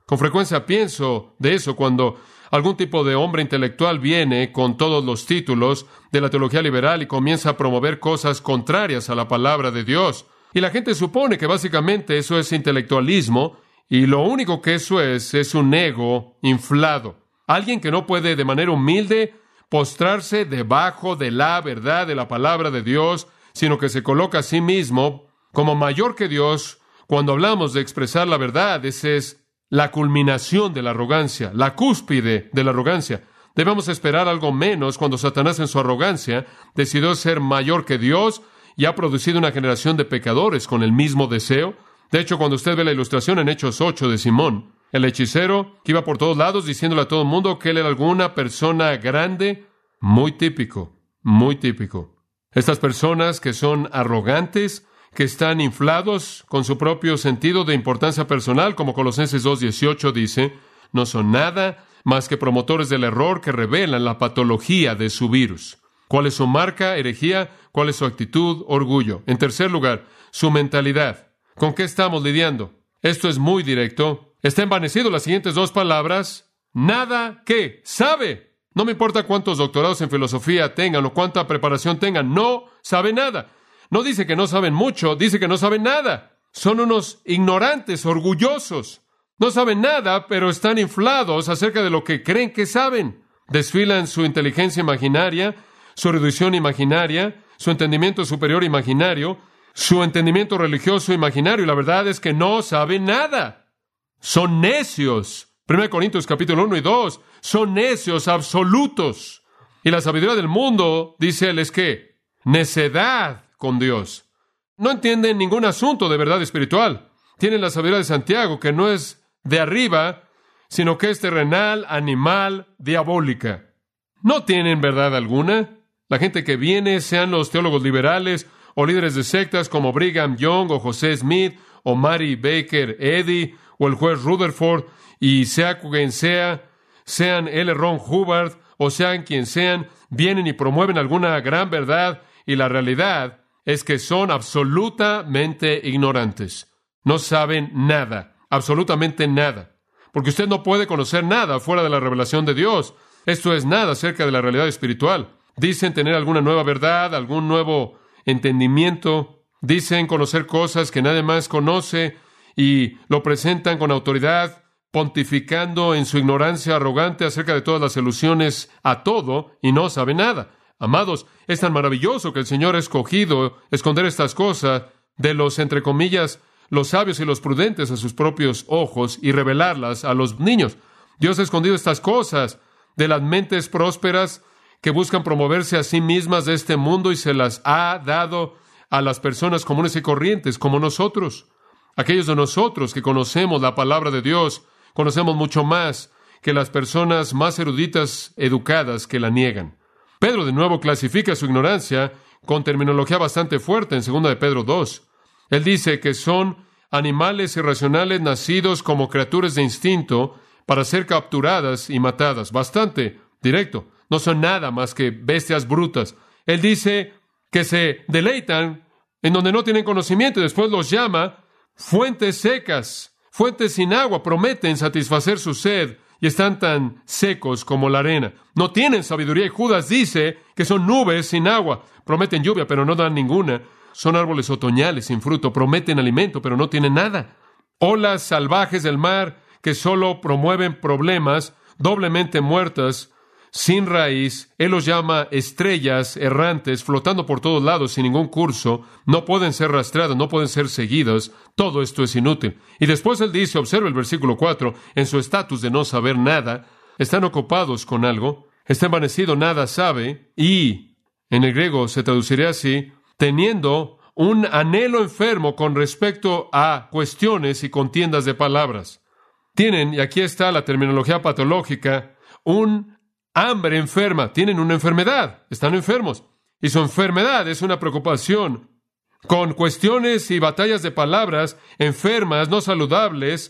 Con frecuencia pienso de eso cuando algún tipo de hombre intelectual viene con todos los títulos de la teología liberal y comienza a promover cosas contrarias a la palabra de Dios. Y la gente supone que básicamente eso es intelectualismo, y lo único que eso es un ego inflado. Alguien que no puede de manera humilde postrarse debajo de la verdad de la palabra de Dios, sino que se coloca a sí mismo como mayor que Dios. Cuando hablamos de expresar la verdad, esa es la culminación de la arrogancia, la cúspide de la arrogancia. Debemos esperar algo menos cuando Satanás en su arrogancia decidió ser mayor que Dios y ha producido una generación de pecadores con el mismo deseo. De hecho, cuando usted ve la ilustración en Hechos 8 de Simón, el hechicero que iba por todos lados diciéndole a todo el mundo que él era alguna persona grande, muy típico, muy típico. Estas personas que son arrogantes, que están inflados con su propio sentido de importancia personal, como Colosenses 2:18 dice, no son nada más que promotores del error que revelan la patología de su virus. ¿Cuál es su marca? Herejía. ¿Cuál es su actitud? Orgullo. En tercer lugar, su mentalidad. ¿Con qué estamos lidiando? Esto es muy directo. Está envanecido las siguientes dos palabras. Nada que sabe. No me importa cuántos doctorados en filosofía tengan o cuánta preparación tengan. No sabe nada. No dice que no saben mucho, dice que no saben nada. Son unos ignorantes, orgullosos. No saben nada, pero están inflados acerca de lo que creen que saben. Desfilan su inteligencia imaginaria, su erudición imaginaria, su entendimiento superior imaginario, su entendimiento religioso imaginario, y la verdad es que no saben nada. Son necios. 1 Corintios capítulo 1 y 2, son necios absolutos. Y la sabiduría del mundo, dice él, es que necedad con Dios. No entienden ningún asunto de verdad espiritual. Tienen la sabiduría de Santiago, que no es de arriba, sino que es terrenal, animal, diabólica. No tienen verdad alguna. La gente que viene, sean los teólogos liberales o líderes de sectas como Brigham Young o José Smith o Mary Baker Eddy o el juez Rutherford, y sea quien sea, sean L. Ron Hubbard o sean quien sean, vienen y promueven alguna gran verdad, y la realidad es que son absolutamente ignorantes. No saben nada, absolutamente nada. Porque usted no puede conocer nada fuera de la revelación de Dios. Esto es nada acerca de la realidad espiritual. Dicen tener alguna nueva verdad, algún nuevo entendimiento. Dicen conocer cosas que nadie más conoce y lo presentan con autoridad, pontificando en su ignorancia arrogante acerca de todas las soluciones a todo, y no sabe nada. Amados, es tan maravilloso que el Señor ha escogido esconder estas cosas de los, entre comillas, los sabios y los prudentes a sus propios ojos y revelarlas a los niños. Dios ha escondido estas cosas de las mentes prósperas que buscan promoverse a sí mismas de este mundo, y se las ha dado a las personas comunes y corrientes como nosotros. Aquellos de nosotros que conocemos la palabra de Dios, conocemos mucho más que las personas más eruditas, educadas, que la niegan. Pedro de nuevo clasifica su ignorancia con terminología bastante fuerte en 2 de Pedro 2. Él dice que son animales irracionales nacidos como criaturas de instinto para ser capturadas y matadas. Bastante directo. No son nada más que bestias brutas. Él dice que se deleitan en donde no tienen conocimiento, y después los llama fuentes secas, fuentes sin agua. Prometen satisfacer su sed y están tan secos como la arena. No tienen sabiduría, y Judas dice que son nubes sin agua. Prometen lluvia, pero no dan ninguna. Son árboles otoñales sin fruto. Prometen alimento, pero no tienen nada. Olas salvajes del mar que solo promueven problemas, doblemente muertas, sin raíz. Él los llama estrellas errantes, flotando por todos lados sin ningún curso. No pueden ser rastreadas, no pueden ser seguidas. Todo esto es inútil. Y después él dice, observa el versículo 4, en su estatus de no saber nada, están ocupados con algo, está envanecido, nada sabe, y en el griego se traduciría así, teniendo un anhelo enfermo con respecto a cuestiones y contiendas de palabras. Tienen, y aquí está la terminología patológica, un hambre enferma. Tienen una enfermedad, están enfermos. Y su enfermedad es una preocupación con cuestiones y batallas de palabras enfermas, no saludables,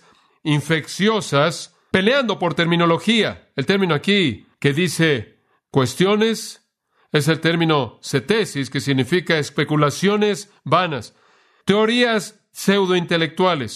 infecciosas, peleando por terminología. El término aquí que dice cuestiones es el término cetesis, que significa especulaciones vanas, teorías pseudointelectuales,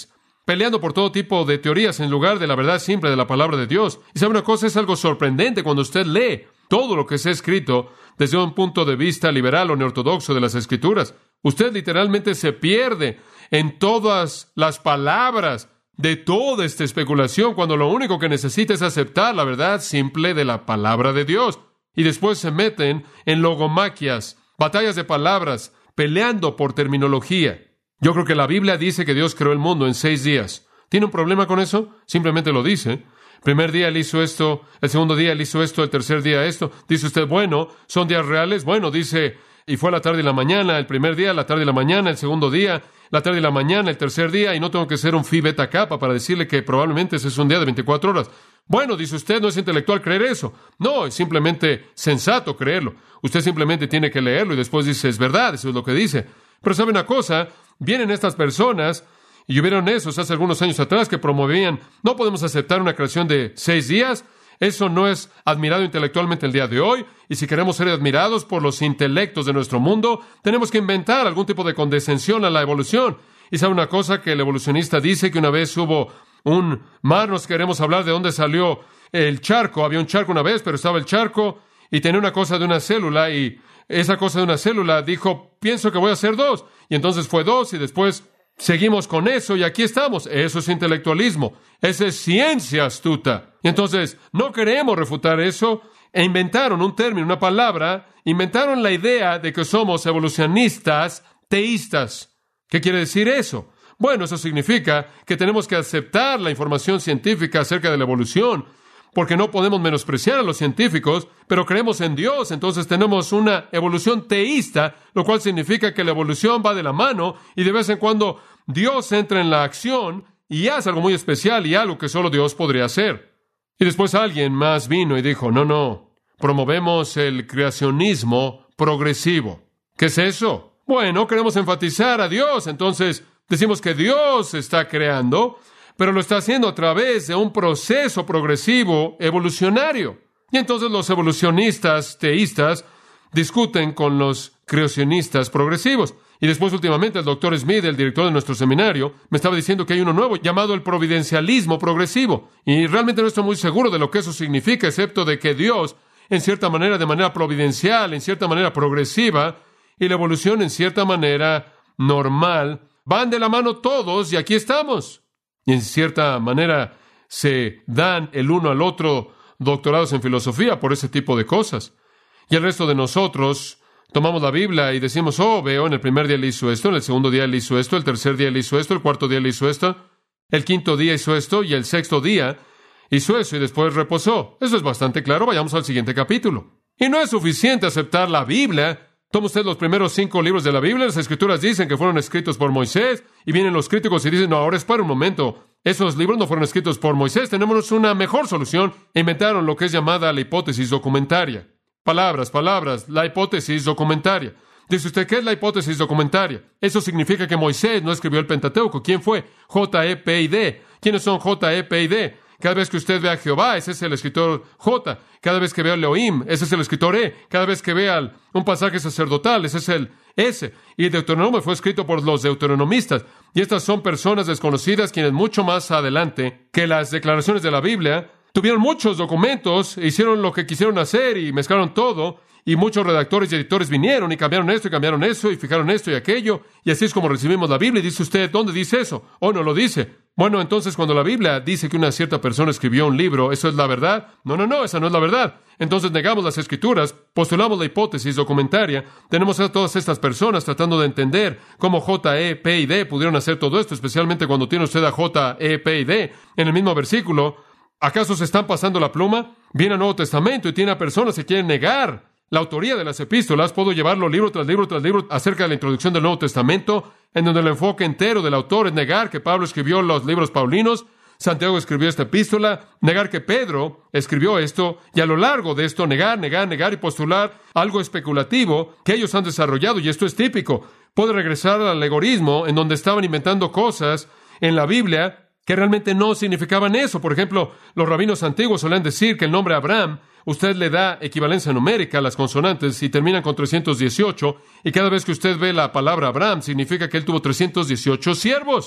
peleando por todo tipo de teorías en lugar de la verdad simple de la palabra de Dios. Y sabe una cosa, es algo sorprendente cuando usted lee todo lo que se ha escrito desde un punto de vista liberal o neortodoxo de las Escrituras. Usted literalmente se pierde en todas las palabras de toda esta especulación, cuando lo único que necesita es aceptar la verdad simple de la palabra de Dios. Y después se meten en logomaquias, batallas de palabras, peleando por terminología. Yo creo que la Biblia dice que Dios creó el mundo en 6 días. ¿Tiene un problema con eso? Simplemente lo dice. El primer día Él hizo esto, el segundo día Él hizo esto, el tercer día esto. Dice usted, bueno, ¿son días reales? Bueno, dice, y fue la tarde y la mañana, el primer día, la tarde y la mañana, el segundo día, la tarde y la mañana, el tercer día, y no tengo que ser un phi beta kappa para decirle que probablemente ese es un día de 24 horas. Bueno, dice usted, no es intelectual creer eso. No, es simplemente sensato creerlo. Usted simplemente tiene que leerlo y después dice, es verdad, eso es lo que dice. Pero ¿sabe una cosa? Vienen estas personas, y hubieron esos hace algunos años atrás que promovían, no podemos aceptar una creación de 6 días, eso no es admirado intelectualmente el día de hoy, y si queremos ser admirados por los intelectos de nuestro mundo, tenemos que inventar algún tipo de condescensión a la evolución. Y sabe una cosa, que el evolucionista dice que una vez hubo un mar, nos queremos hablar de dónde salió el charco, había un charco una vez, pero estaba el charco, y tenía una cosa de una célula, y esa cosa de una célula dijo, pienso que voy a hacer 2, y entonces fue 2, y después seguimos con eso, y aquí estamos. Eso es intelectualismo, esa es ciencia astuta. Y entonces, no queremos refutar eso, e inventaron un término, una palabra, inventaron la idea de que somos evolucionistas teístas. ¿Qué quiere decir eso? Bueno, eso significa que tenemos que aceptar la información científica acerca de la evolución, porque no podemos menospreciar a los científicos, pero creemos en Dios. Entonces tenemos una evolución teísta, lo cual significa que la evolución va de la mano y de vez en cuando Dios entra en la acción y hace algo muy especial y algo que solo Dios podría hacer. Y después alguien más vino y dijo, no, promovemos el creacionismo progresivo. ¿Qué es eso? Bueno, queremos enfatizar a Dios, entonces decimos que Dios está creando, pero lo está haciendo a través de un proceso progresivo evolucionario. Y entonces los evolucionistas teístas discuten con los creacionistas progresivos. Y después, últimamente, el Dr. Smith, el director de nuestro seminario, me estaba diciendo que hay uno nuevo llamado el providencialismo progresivo. Y realmente no estoy muy seguro de lo que eso significa, excepto de que Dios, en cierta manera, de manera providencial, en cierta manera progresiva, y la evolución en cierta manera normal, van de la mano todos y aquí estamos. Y en cierta manera se dan el uno al otro doctorados en filosofía por ese tipo de cosas. Y el resto de nosotros tomamos la Biblia y decimos, veo, en el primer día Él hizo esto, en el segundo día Él hizo esto, el tercer día Él hizo esto, el cuarto día Él hizo esto, el quinto día hizo esto y el sexto día hizo eso y después reposó. Eso es bastante claro, vayamos al siguiente capítulo. Y no es suficiente aceptar la Biblia. Toma usted los primeros 5 libros de la Biblia, las Escrituras dicen que fueron escritos por Moisés, y vienen los críticos y dicen, no, ahora espera un momento, esos libros no fueron escritos por Moisés, tenemos una mejor solución, e inventaron lo que es llamada la hipótesis documentaria. Palabras, la hipótesis documentaria. Dice usted, ¿qué es la hipótesis documentaria? Eso significa que Moisés no escribió el Pentateuco. ¿Quién fue? J.E.P.I.D. ¿Quiénes son J.E.P.I.D.? Cada vez que usted ve a Jehová, ese es el escritor J. Cada vez que ve a Elohim, ese es el escritor E. Cada vez que vea un pasaje sacerdotal, ese es el S. Y el Deuteronomio fue escrito por los deuteronomistas. Y estas son personas desconocidas quienes mucho más adelante que las declaraciones de la Biblia tuvieron muchos documentos, hicieron lo que quisieron hacer y mezclaron todo. Y muchos redactores y editores vinieron y cambiaron esto y cambiaron eso y fijaron esto y aquello. Y así es como recibimos la Biblia. Y dice usted, ¿dónde dice eso? ¿O no lo dice? Bueno, entonces cuando la Biblia dice que una cierta persona escribió un libro, ¿eso es la verdad? No, esa no es la verdad. Entonces negamos las Escrituras, postulamos la hipótesis documentaria. Tenemos a todas estas personas tratando de entender cómo J.E.P.I.D. pudieron hacer todo esto, especialmente cuando tiene usted a J.E.P.I.D. en el mismo versículo. ¿Acaso se están pasando la pluma? Viene al Nuevo Testamento y tiene a personas que quieren negar la autoría de las epístolas. Puedo llevarlo libro tras libro tras libro acerca de la introducción del Nuevo Testamento, en donde el enfoque entero del autor es negar que Pablo escribió los libros paulinos, Santiago escribió esta epístola, negar que Pedro escribió esto, y a lo largo de esto negar y postular algo especulativo que ellos han desarrollado, y esto es típico. Puede regresar al alegorismo, en donde estaban inventando cosas en la Biblia que realmente no significaban eso. Por ejemplo, los rabinos antiguos solían decir que el nombre Abraham, usted le da equivalencia numérica a las consonantes y terminan con 318, y cada vez que usted ve la palabra Abraham, significa que él tuvo 318 siervos.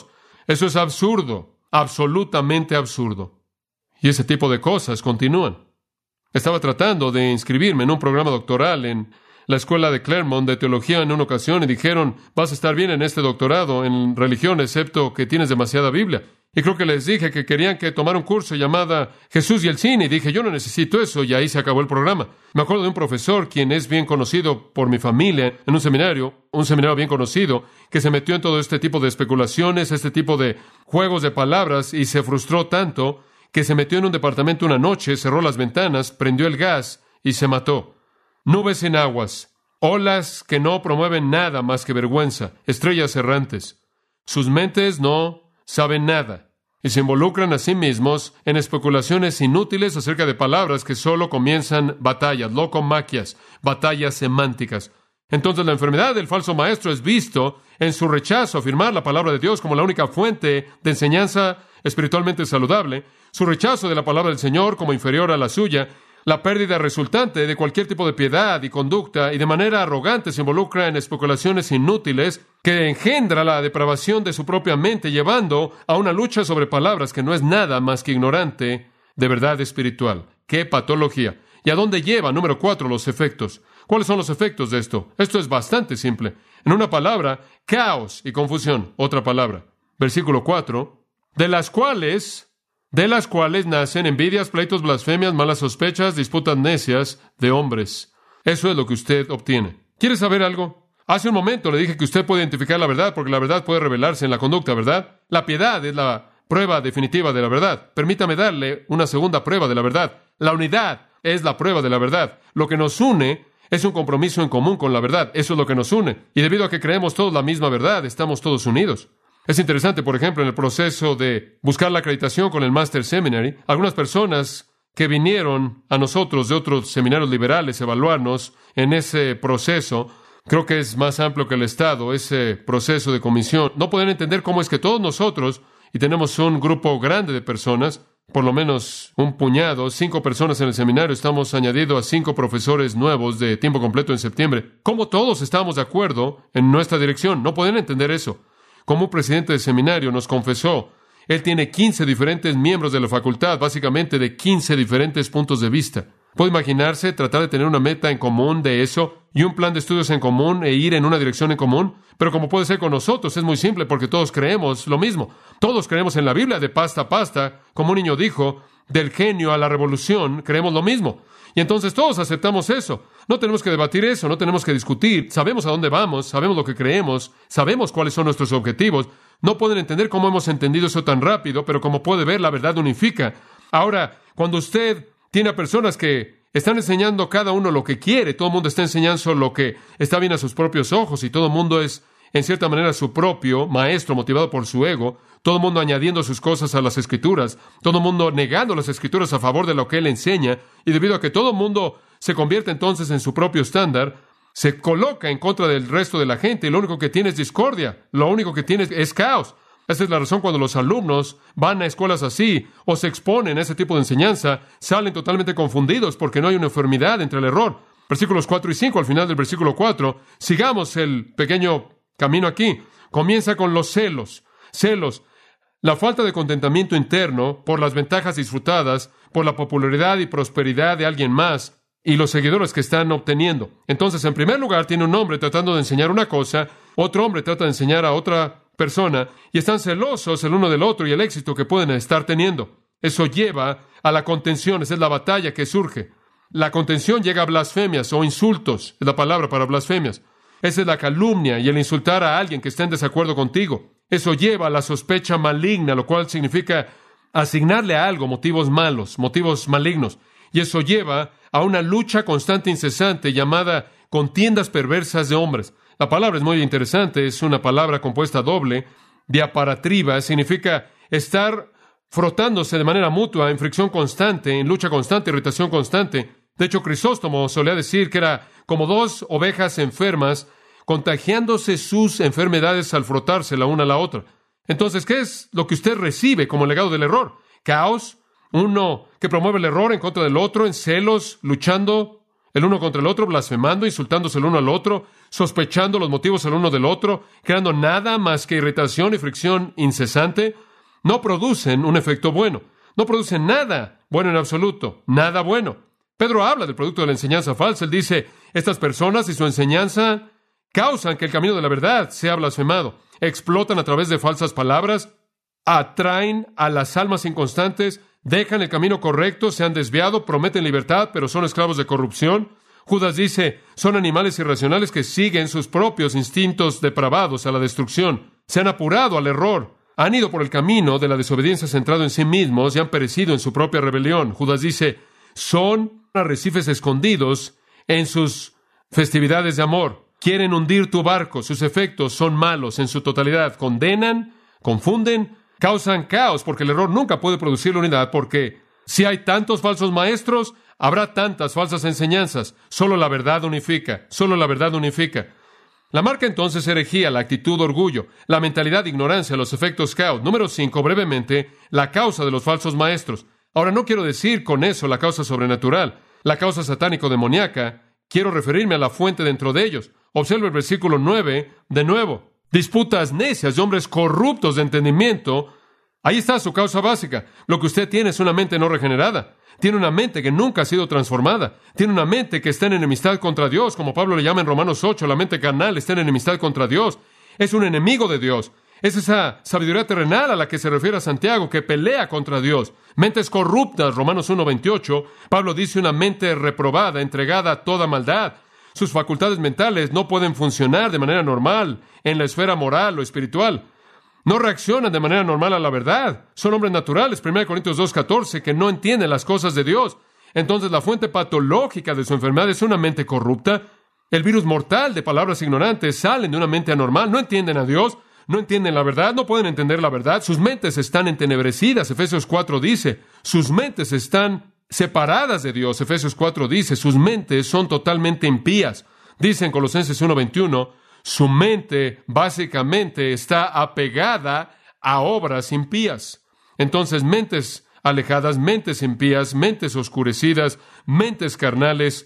Eso es absurdo, absolutamente absurdo. Y ese tipo de cosas continúan. Estaba tratando de inscribirme en un programa doctoral en la escuela de Claremont de teología en una ocasión y dijeron, vas a estar bien en este doctorado en religión, excepto que tienes demasiada Biblia. Y creo que les dije que querían que tomara un curso llamado Jesús y el cine. Y dije, yo no necesito eso, y ahí se acabó el programa. Me acuerdo de un profesor, quien es bien conocido por mi familia, en un seminario bien conocido, que se metió en todo este tipo de especulaciones, este tipo de juegos de palabras, y se frustró tanto que se metió en un departamento una noche, cerró las ventanas, prendió el gas y se mató. Nubes en aguas, olas que no promueven nada más que vergüenza, estrellas errantes. Sus mentes no saben nada y se involucran a sí mismos en especulaciones inútiles acerca de palabras que solo comienzan batallas, locomaquias, batallas semánticas. Entonces la enfermedad del falso maestro es visto en su rechazo a afirmar la palabra de Dios como la única fuente de enseñanza espiritualmente saludable, su rechazo de la palabra del Señor como inferior a la suya, la pérdida resultante de cualquier tipo de piedad y conducta, y de manera arrogante se involucra en especulaciones inútiles que engendra la depravación de su propia mente, llevando a una lucha sobre palabras que no es nada más que ignorante de verdad espiritual. ¡Qué patología! ¿Y a dónde lleva? Número 4, los efectos. ¿Cuáles son los efectos de esto? Esto es bastante simple. En una palabra, caos y confusión. Otra palabra. Versículo 4. De las cuales nacen envidias, pleitos, blasfemias, malas sospechas, disputas necias de hombres. Eso es lo que usted obtiene. ¿Quiere saber algo? Hace un momento le dije que usted puede identificar la verdad porque la verdad puede revelarse en la conducta, ¿verdad? La piedad es la prueba definitiva de la verdad. Permítame darle una segunda prueba de la verdad. La unidad es la prueba de la verdad. Lo que nos une es un compromiso en común con la verdad. Eso es lo que nos une. Y debido a que creemos todos la misma verdad, estamos todos unidos. Es interesante, por ejemplo, en el proceso de buscar la acreditación con el Master Seminary, algunas personas que vinieron a nosotros de otros seminarios liberales a evaluarnos en ese proceso, creo que es más amplio que el Estado, ese proceso de comisión, no pueden entender cómo es que todos nosotros, y tenemos un grupo grande de personas, por lo menos un puñado, 5 personas en el seminario, estamos añadidos a 5 profesores nuevos de tiempo completo en septiembre, cómo todos estábamos de acuerdo en nuestra dirección, no pueden entender eso. Como un presidente de seminario nos confesó, él tiene 15 diferentes miembros de la facultad, básicamente de 15 diferentes puntos de vista. ¿Puede imaginarse tratar de tener una meta en común de eso y un plan de estudios en común e ir en una dirección en común? Pero como puede ser con nosotros, es muy simple porque todos creemos lo mismo. Todos creemos en la Biblia de pasta a pasta, como un niño dijo, del genio a la revolución, creemos lo mismo. Y entonces todos aceptamos eso. No tenemos que debatir eso, no tenemos que discutir. Sabemos a dónde vamos, sabemos lo que creemos, sabemos cuáles son nuestros objetivos. No pueden entender cómo hemos entendido eso tan rápido, pero como puede ver, la verdad unifica. Ahora, cuando usted tiene a personas que están enseñando cada uno lo que quiere, todo el mundo está enseñando lo que está bien a sus propios ojos y todo el mundo es, en cierta manera, su propio maestro motivado por su ego, todo el mundo añadiendo sus cosas a las Escrituras, todo el mundo negando las Escrituras a favor de lo que él enseña, y debido a que todo el mundo se convierte entonces en su propio estándar, se coloca en contra del resto de la gente y lo único que tiene es discordia, lo único que tiene es caos. Esa es la razón cuando los alumnos van a escuelas así o se exponen a ese tipo de enseñanza, salen totalmente confundidos porque no hay uniformidad entre el error. Versículos 4 y 5, al final del versículo 4, sigamos el pequeño camino aquí. Comienza con los celos. Celos, la falta de contentamiento interno por las ventajas disfrutadas, por la popularidad y prosperidad de alguien más y los seguidores que están obteniendo. Entonces, en primer lugar, tiene un hombre tratando de enseñar una cosa, otro hombre trata de enseñar a otra persona, y están celosos el uno del otro y el éxito que pueden estar teniendo. Eso lleva a la contención, esa es la batalla que surge. La contención llega a blasfemias o insultos, es la palabra para blasfemias. Esa es la calumnia y el insultar a alguien que está en desacuerdo contigo. Eso lleva a la sospecha maligna, lo cual significa asignarle a algo motivos malos, motivos malignos. Y eso lleva a una lucha constante e incesante llamada contiendas perversas de hombres. La palabra es muy interesante, es una palabra compuesta doble, diaparatriba, significa estar frotándose de manera mutua, en fricción constante, en lucha constante, irritación constante. De hecho, Crisóstomo solía decir que era como 2 ovejas enfermas contagiándose sus enfermedades al frotarse la una a la otra. Entonces, ¿qué es lo que usted recibe como legado del error? Caos, uno que promueve el error en contra del otro, en celos, luchando el uno contra el otro, blasfemando, insultándose el uno al otro, sospechando los motivos el uno del otro, creando nada más que irritación y fricción incesante, no producen un efecto bueno. No producen nada bueno en absoluto, nada bueno. Pedro habla del producto de la enseñanza falsa. Él dice, estas personas y su enseñanza causan que el camino de la verdad sea blasfemado. Explotan a través de falsas palabras, atraen a las almas inconstantes, dejan el camino correcto, se han desviado, prometen libertad, pero son esclavos de corrupción. Judas dice, son animales irracionales que siguen sus propios instintos depravados a la destrucción. Se han apurado al error. Han ido por el camino de la desobediencia centrado en sí mismos y han perecido en su propia rebelión. Judas dice, son arrecifes escondidos en sus festividades de amor. Quieren hundir tu barco. Sus efectos son malos en su totalidad. Condenan, confunden, causan caos, porque el error nunca puede producir la unidad, porque si hay tantos falsos maestros, habrá tantas falsas enseñanzas. Solo la verdad unifica. Solo la verdad unifica. La marca entonces herejía, la actitud orgullo, la mentalidad de ignorancia, los efectos caos. Número 5, brevemente, la causa de los falsos maestros. Ahora, no quiero decir con eso la causa sobrenatural, la causa satánico-demoníaca. Quiero referirme a la fuente dentro de ellos. Observa el versículo 9 de nuevo. Disputas necias de hombres corruptos de entendimiento. Ahí está su causa básica. Lo que usted tiene es una mente no regenerada. Tiene una mente que nunca ha sido transformada. Tiene una mente que está en enemistad contra Dios, como Pablo le llama en Romanos 8, la mente carnal está en enemistad contra Dios. Es un enemigo de Dios. Es esa sabiduría terrenal a la que se refiere a Santiago, que pelea contra Dios. Mentes corruptas, Romanos 1:28. Pablo dice una mente reprobada, entregada a toda maldad. Sus facultades mentales no pueden funcionar de manera normal en la esfera moral o espiritual. No reaccionan de manera normal a la verdad. Son hombres naturales, 1 Corintios 2:14, que no entienden las cosas de Dios. Entonces la fuente patológica de su enfermedad es una mente corrupta. El virus mortal de palabras ignorantes salen de una mente anormal. No entienden a Dios, no entienden la verdad, no pueden entender la verdad. Sus mentes están entenebrecidas. Efesios 4 dice, sus mentes están separadas de Dios. Efesios 4 dice, sus mentes son totalmente impías. Dice en Colosenses 1:21, su mente básicamente está apegada a obras impías. Entonces, mentes alejadas, mentes impías, mentes oscurecidas, mentes carnales,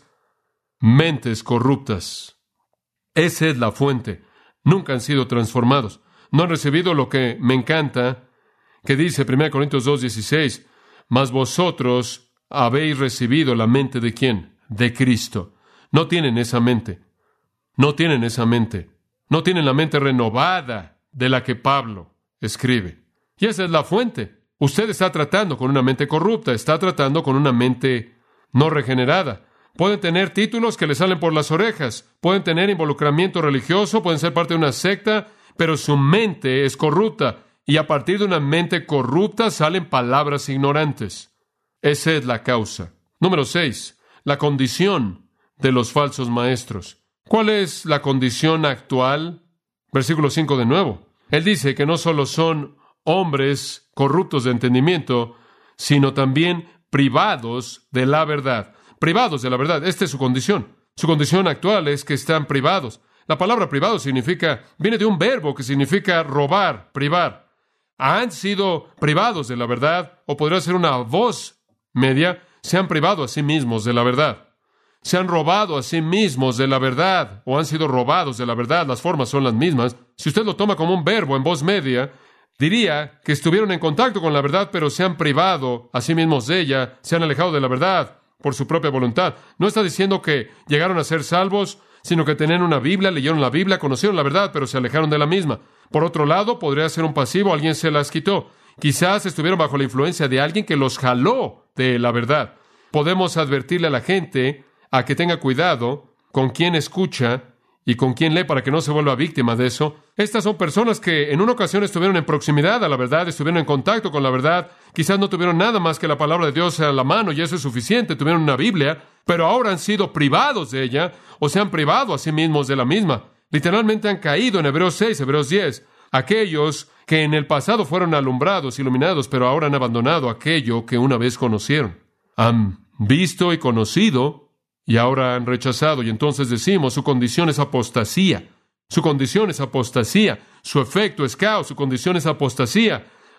mentes corruptas. Esa es la fuente. Nunca han sido transformados. No han recibido lo que me encanta, que dice 1 Corintios 2:16, mas vosotros habéis recibido la mente ¿de quién? De Cristo. No tienen esa mente. No tienen esa mente. No tienen la mente renovada de la que Pablo escribe. Y esa es la fuente. Usted está tratando con una mente corrupta, está tratando con una mente no regenerada. Pueden tener títulos que le salen por las orejas, pueden tener involucramiento religioso, pueden ser parte de una secta, pero su mente es corrupta. Y a partir de una mente corrupta salen palabras ignorantes. Esa es la causa. Número 6. La condición de los falsos maestros. ¿Cuál es la condición actual? Versículo 5 de nuevo. Él dice que no solo son hombres corruptos de entendimiento, sino también privados de la verdad. Privados de la verdad. Esta es su condición. Su condición actual es que están privados. La palabra privado viene de un verbo que significa robar, privar. Han sido privados de la verdad, o podría ser una voz media, se han privado a sí mismos de la verdad. Se han robado a sí mismos de la verdad, o han sido robados de la verdad. Las formas son las mismas. Si usted lo toma como un verbo en voz media, diría que estuvieron en contacto con la verdad, pero se han privado a sí mismos de ella, se han alejado de la verdad por su propia voluntad. No está diciendo que llegaron a ser salvos, sino que tenían una Biblia, leyeron la Biblia, conocieron la verdad, pero se alejaron de la misma. Por otro lado, podría ser un pasivo, alguien se las quitó. Quizás estuvieron bajo la influencia de alguien que los jaló de la verdad. Podemos advertirle a la gente a que tenga cuidado con quién escucha y con quién lee para que no se vuelva víctima de eso. Estas son personas que en una ocasión estuvieron en proximidad a la verdad, estuvieron en contacto con la verdad, quizás no tuvieron nada más que la palabra de Dios a la mano y eso es suficiente, tuvieron una Biblia, pero ahora han sido privados de ella o se han privado a sí mismos de la misma. Literalmente han caído en Hebreos 6, Hebreos 10. Aquellos que en el pasado fueron alumbrados, iluminados, pero ahora han abandonado aquello que una vez conocieron. Han visto y conocido y ahora han rechazado, y entonces decimos, su condición es apostasía. Su condición es apostasía. Su efecto es caos. Su condición es apostasía.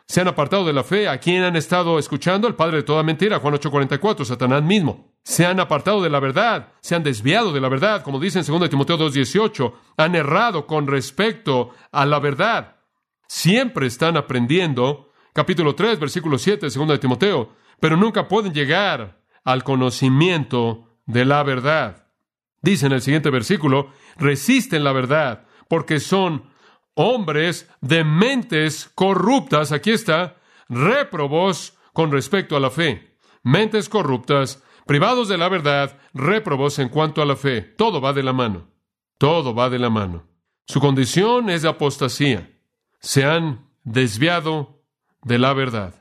Se han apartado de la fe. ¿A quién han estado escuchando? El padre de toda mentira, Juan 8:44, Satanás mismo. Se han apartado de la verdad, se han desviado de la verdad, como dice en 2 Timoteo 2:18, han errado con respecto a la verdad. Siempre están aprendiendo, capítulo 3, versículo 7, 2 Timoteo, pero nunca pueden llegar al conocimiento de la verdad. Dice en el siguiente versículo, resisten la verdad, porque son hombres de mentes corruptas, aquí está, réprobos con respecto a la fe. Mentes corruptas, privados de la verdad, réprobos en cuanto a la fe. Todo va de la mano. Todo va de la mano. Su condición es de apostasía. Se han desviado de la verdad.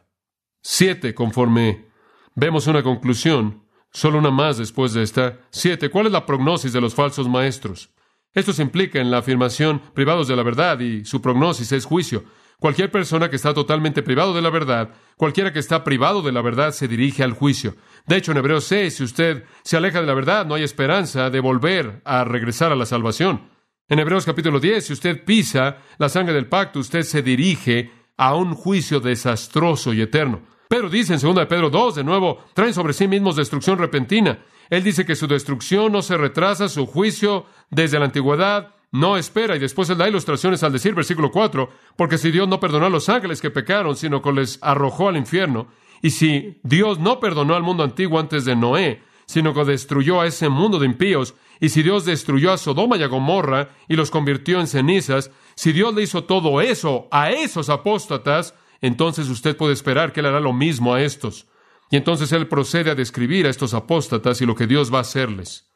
7, conforme vemos una conclusión, solo una más después de esta. 7, ¿cuál es la prognosis de los falsos maestros? Esto se implica en la afirmación privados de la verdad y su prognosis es juicio. Cualquier persona que está totalmente privado de la verdad, cualquiera que está privado de la verdad se dirige al juicio. De hecho, en Hebreos 6, si usted se aleja de la verdad, no hay esperanza de volver a regresar a la salvación. En Hebreos capítulo 10, si usted pisa la sangre del pacto, usted se dirige a un juicio desastroso y eterno. Pedro dice en 2 Pedro 2, de nuevo, traen sobre sí mismos destrucción repentina. Él dice que su destrucción no se retrasa, su juicio desde la antigüedad no espera. Y después él da ilustraciones al decir, versículo 4, porque si Dios no perdonó a los ángeles que pecaron, sino que les arrojó al infierno, y si Dios no perdonó al mundo antiguo antes de Noé, sino que destruyó a ese mundo de impíos, y si Dios destruyó a Sodoma y a Gomorra y los convirtió en cenizas, si Dios le hizo todo eso a esos apóstatas, entonces usted puede esperar que Él hará lo mismo a estos. Y entonces Él procede a describir a estos apóstatas y lo que Dios va a hacerles.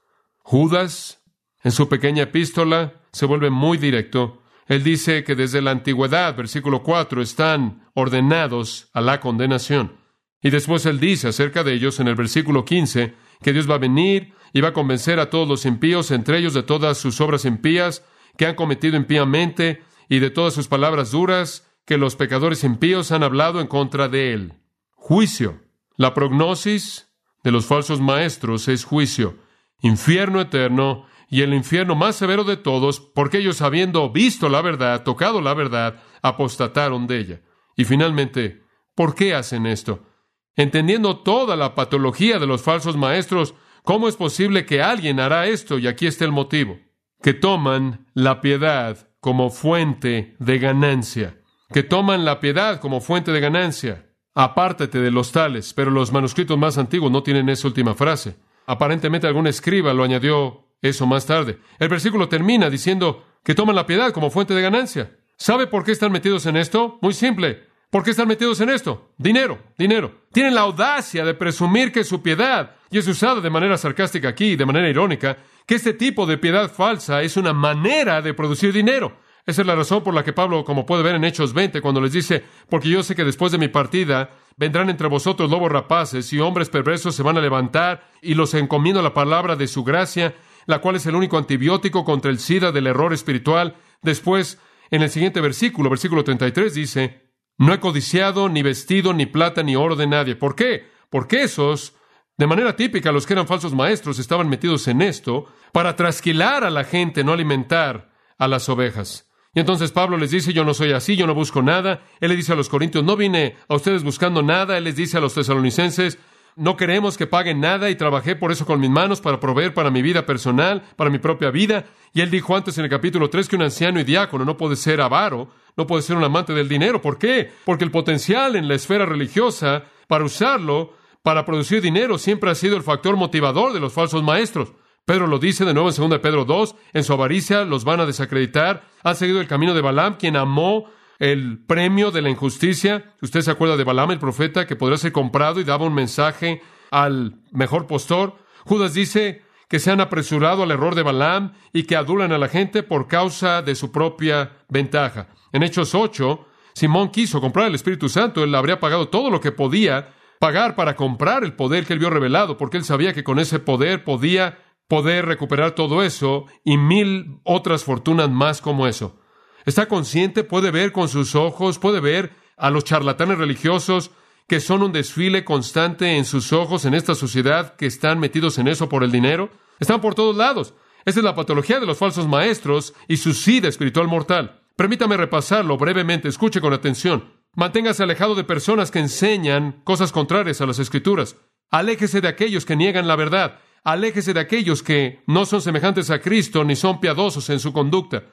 Judas, en su pequeña epístola, se vuelve muy directo. Él dice que desde la antigüedad, versículo 4, están ordenados a la condenación. Y después Él dice acerca de ellos en el versículo 15, que Dios va a venir y va a convencer a todos los impíos, entre ellos de todas sus obras impías que han cometido impíamente y de todas sus palabras duras que los pecadores impíos han hablado en contra de Él. Juicio. La prognosis de los falsos maestros es juicio, infierno eterno y el infierno más severo de todos, porque ellos, habiendo visto la verdad, tocado la verdad, apostataron de ella. Y finalmente, ¿por qué hacen esto? Entendiendo toda la patología de los falsos maestros, ¿cómo es posible que alguien hará esto? Y aquí está el motivo. Que toman la piedad como fuente de ganancia. Que toman la piedad como fuente de ganancia. Apártate de los tales, pero los manuscritos más antiguos no tienen esa última frase. Aparentemente algún escriba lo añadió eso más tarde. El versículo termina diciendo que toman la piedad como fuente de ganancia. ¿Sabe por qué están metidos en esto? Muy simple. ¿Por qué están metidos en esto? Dinero, dinero. Tienen la audacia de presumir que su piedad, y es usada de manera sarcástica aquí, de manera irónica, que este tipo de piedad falsa es una manera de producir dinero. Esa es la razón por la que Pablo, como puede ver en Hechos 20, cuando les dice, porque yo sé que después de mi partida vendrán entre vosotros lobos rapaces y hombres perversos se van a levantar y los encomiendo a la palabra de su gracia, la cual es el único antibiótico contra el SIDA del error espiritual. Después, en el siguiente versículo 33, dice, no he codiciado ni vestido, ni plata, ni oro de nadie. ¿Por qué? Porque esos, de manera típica, los que eran falsos maestros estaban metidos en esto para trasquilar a la gente, no alimentar a las ovejas. Y entonces Pablo les dice, yo no soy así, yo no busco nada. Él le dice a los corintios, no vine a ustedes buscando nada. Él les dice a los tesalonicenses, no queremos que paguen nada y trabajé por eso con mis manos para proveer para mi vida personal, para mi propia vida. Y él dijo antes en el capítulo 3 que un anciano y diácono no puede ser avaro, no puede ser un amante del dinero. ¿Por qué? Porque el potencial en la esfera religiosa para usarlo, para producir dinero, siempre ha sido el factor motivador de los falsos maestros. Pedro lo dice de nuevo en 2 Pedro 2, en su avaricia los van a desacreditar, han seguido el camino de Balaam, quien amó el premio de la injusticia. Usted se acuerda de Balaam, el profeta, que podría ser comprado y daba un mensaje al mejor postor. Judas dice que se han apresurado al error de Balaam y que adulan a la gente por causa de su propia ventaja. En Hechos 8, Simón quiso comprar el Espíritu Santo, él habría pagado todo lo que podía pagar para comprar el poder que él vio revelado, porque él sabía que con ese poder podía poder recuperar todo eso y 1000 otras fortunas más como eso. ¿Está consciente? ¿Puede ver con sus ojos? ¿Puede ver a los charlatanes religiosos que son un desfile constante en sus ojos en esta sociedad que están metidos en eso por el dinero? Están por todos lados. Esa es la patología de los falsos maestros y su sida espiritual mortal. Permítame repasarlo brevemente. Escuche con atención. Manténgase alejado de personas que enseñan cosas contrarias a las Escrituras. Aléjese de aquellos que niegan la verdad. Aléjese de aquellos que no son semejantes a Cristo ni son piadosos en su conducta.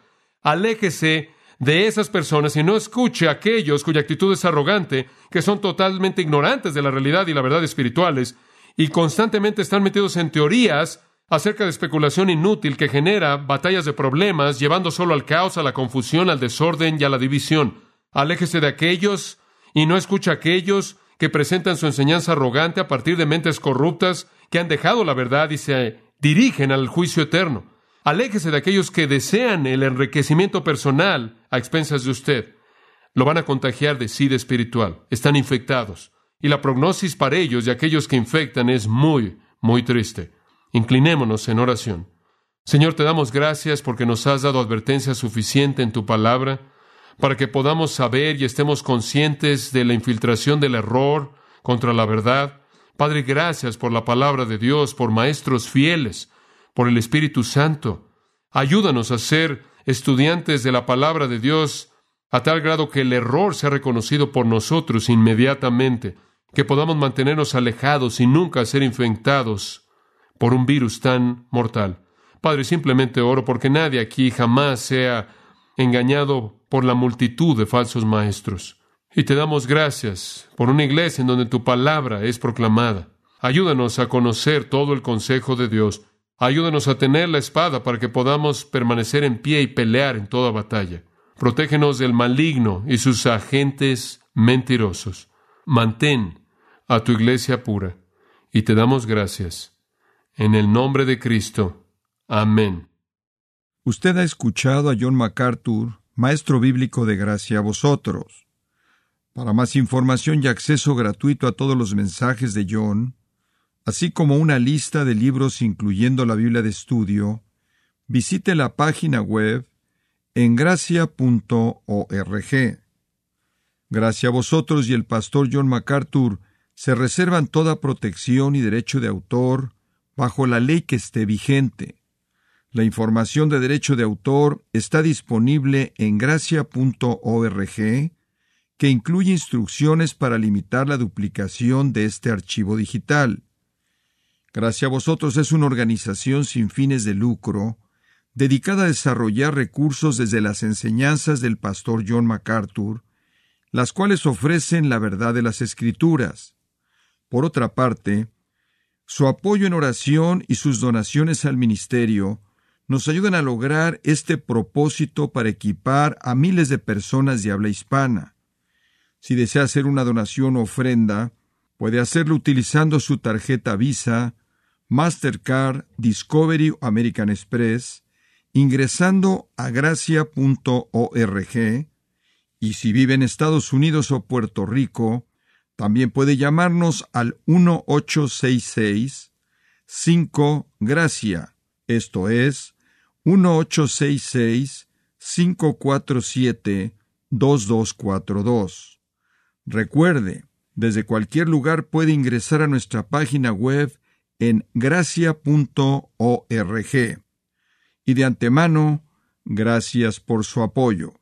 Aléjese de esas personas y no escuche a aquellos cuya actitud es arrogante, que son totalmente ignorantes de la realidad y la verdad espirituales y constantemente están metidos en teorías acerca de especulación inútil que genera batallas de problemas, llevando solo al caos, a la confusión, al desorden y a la división. Aléjese de aquellos y no escuche a aquellos que presentan su enseñanza arrogante a partir de mentes corruptas que han dejado la verdad y se dirigen al juicio eterno. Aléjese de aquellos que desean el enriquecimiento personal a expensas de usted. Lo van a contagiar de sida espiritual. Están infectados. Y la prognosis para ellos y aquellos que infectan es muy, muy triste. Inclinémonos en oración. Señor, te damos gracias porque nos has dado advertencia suficiente en tu palabra para que podamos saber y estemos conscientes de la infiltración del error contra la verdad. Padre, gracias por la palabra de Dios, por maestros fieles, por el Espíritu Santo. Ayúdanos a ser estudiantes de la palabra de Dios a tal grado que el error sea reconocido por nosotros inmediatamente, que podamos mantenernos alejados y nunca ser infectados por un virus tan mortal. Padre, simplemente oro porque nadie aquí jamás sea engañado por la multitud de falsos maestros. Y te damos gracias por una iglesia en donde tu palabra es proclamada. Ayúdanos a conocer todo el consejo de Dios. Ayúdanos a tener la espada para que podamos permanecer en pie y pelear en toda batalla. Protégenos del maligno y sus agentes mentirosos. Mantén a tu iglesia pura. Y te damos gracias. En el nombre de Cristo. Amén. Usted ha escuchado a John MacArthur, maestro bíblico de Gracia a Vosotros. Para más información y acceso gratuito a todos los mensajes de John, así como una lista de libros incluyendo la Biblia de estudio, visite la página web en gracia.org. Gracia a Vosotros y el pastor John MacArthur se reservan toda protección y derecho de autor bajo la ley que esté vigente. La información de derecho de autor está disponible en gracia.org, que incluye instrucciones para limitar la duplicación de este archivo digital. Gracia a Vosotros es una organización sin fines de lucro, dedicada a desarrollar recursos desde las enseñanzas del pastor John MacArthur, las cuales ofrecen la verdad de las Escrituras. Por otra parte, su apoyo en oración y sus donaciones al ministerio nos ayudan a lograr este propósito para equipar a miles de personas de habla hispana. Si desea hacer una donación o ofrenda, puede hacerlo utilizando su tarjeta Visa, Mastercard, Discovery o American Express, ingresando a gracia.org, y si vive en Estados Unidos o Puerto Rico, también puede llamarnos al 1-866-5-GRACIA, esto es, 1-866-547-2242. Recuerde, desde cualquier lugar puede ingresar a nuestra página web en gracia.org. Y de antemano, gracias por su apoyo.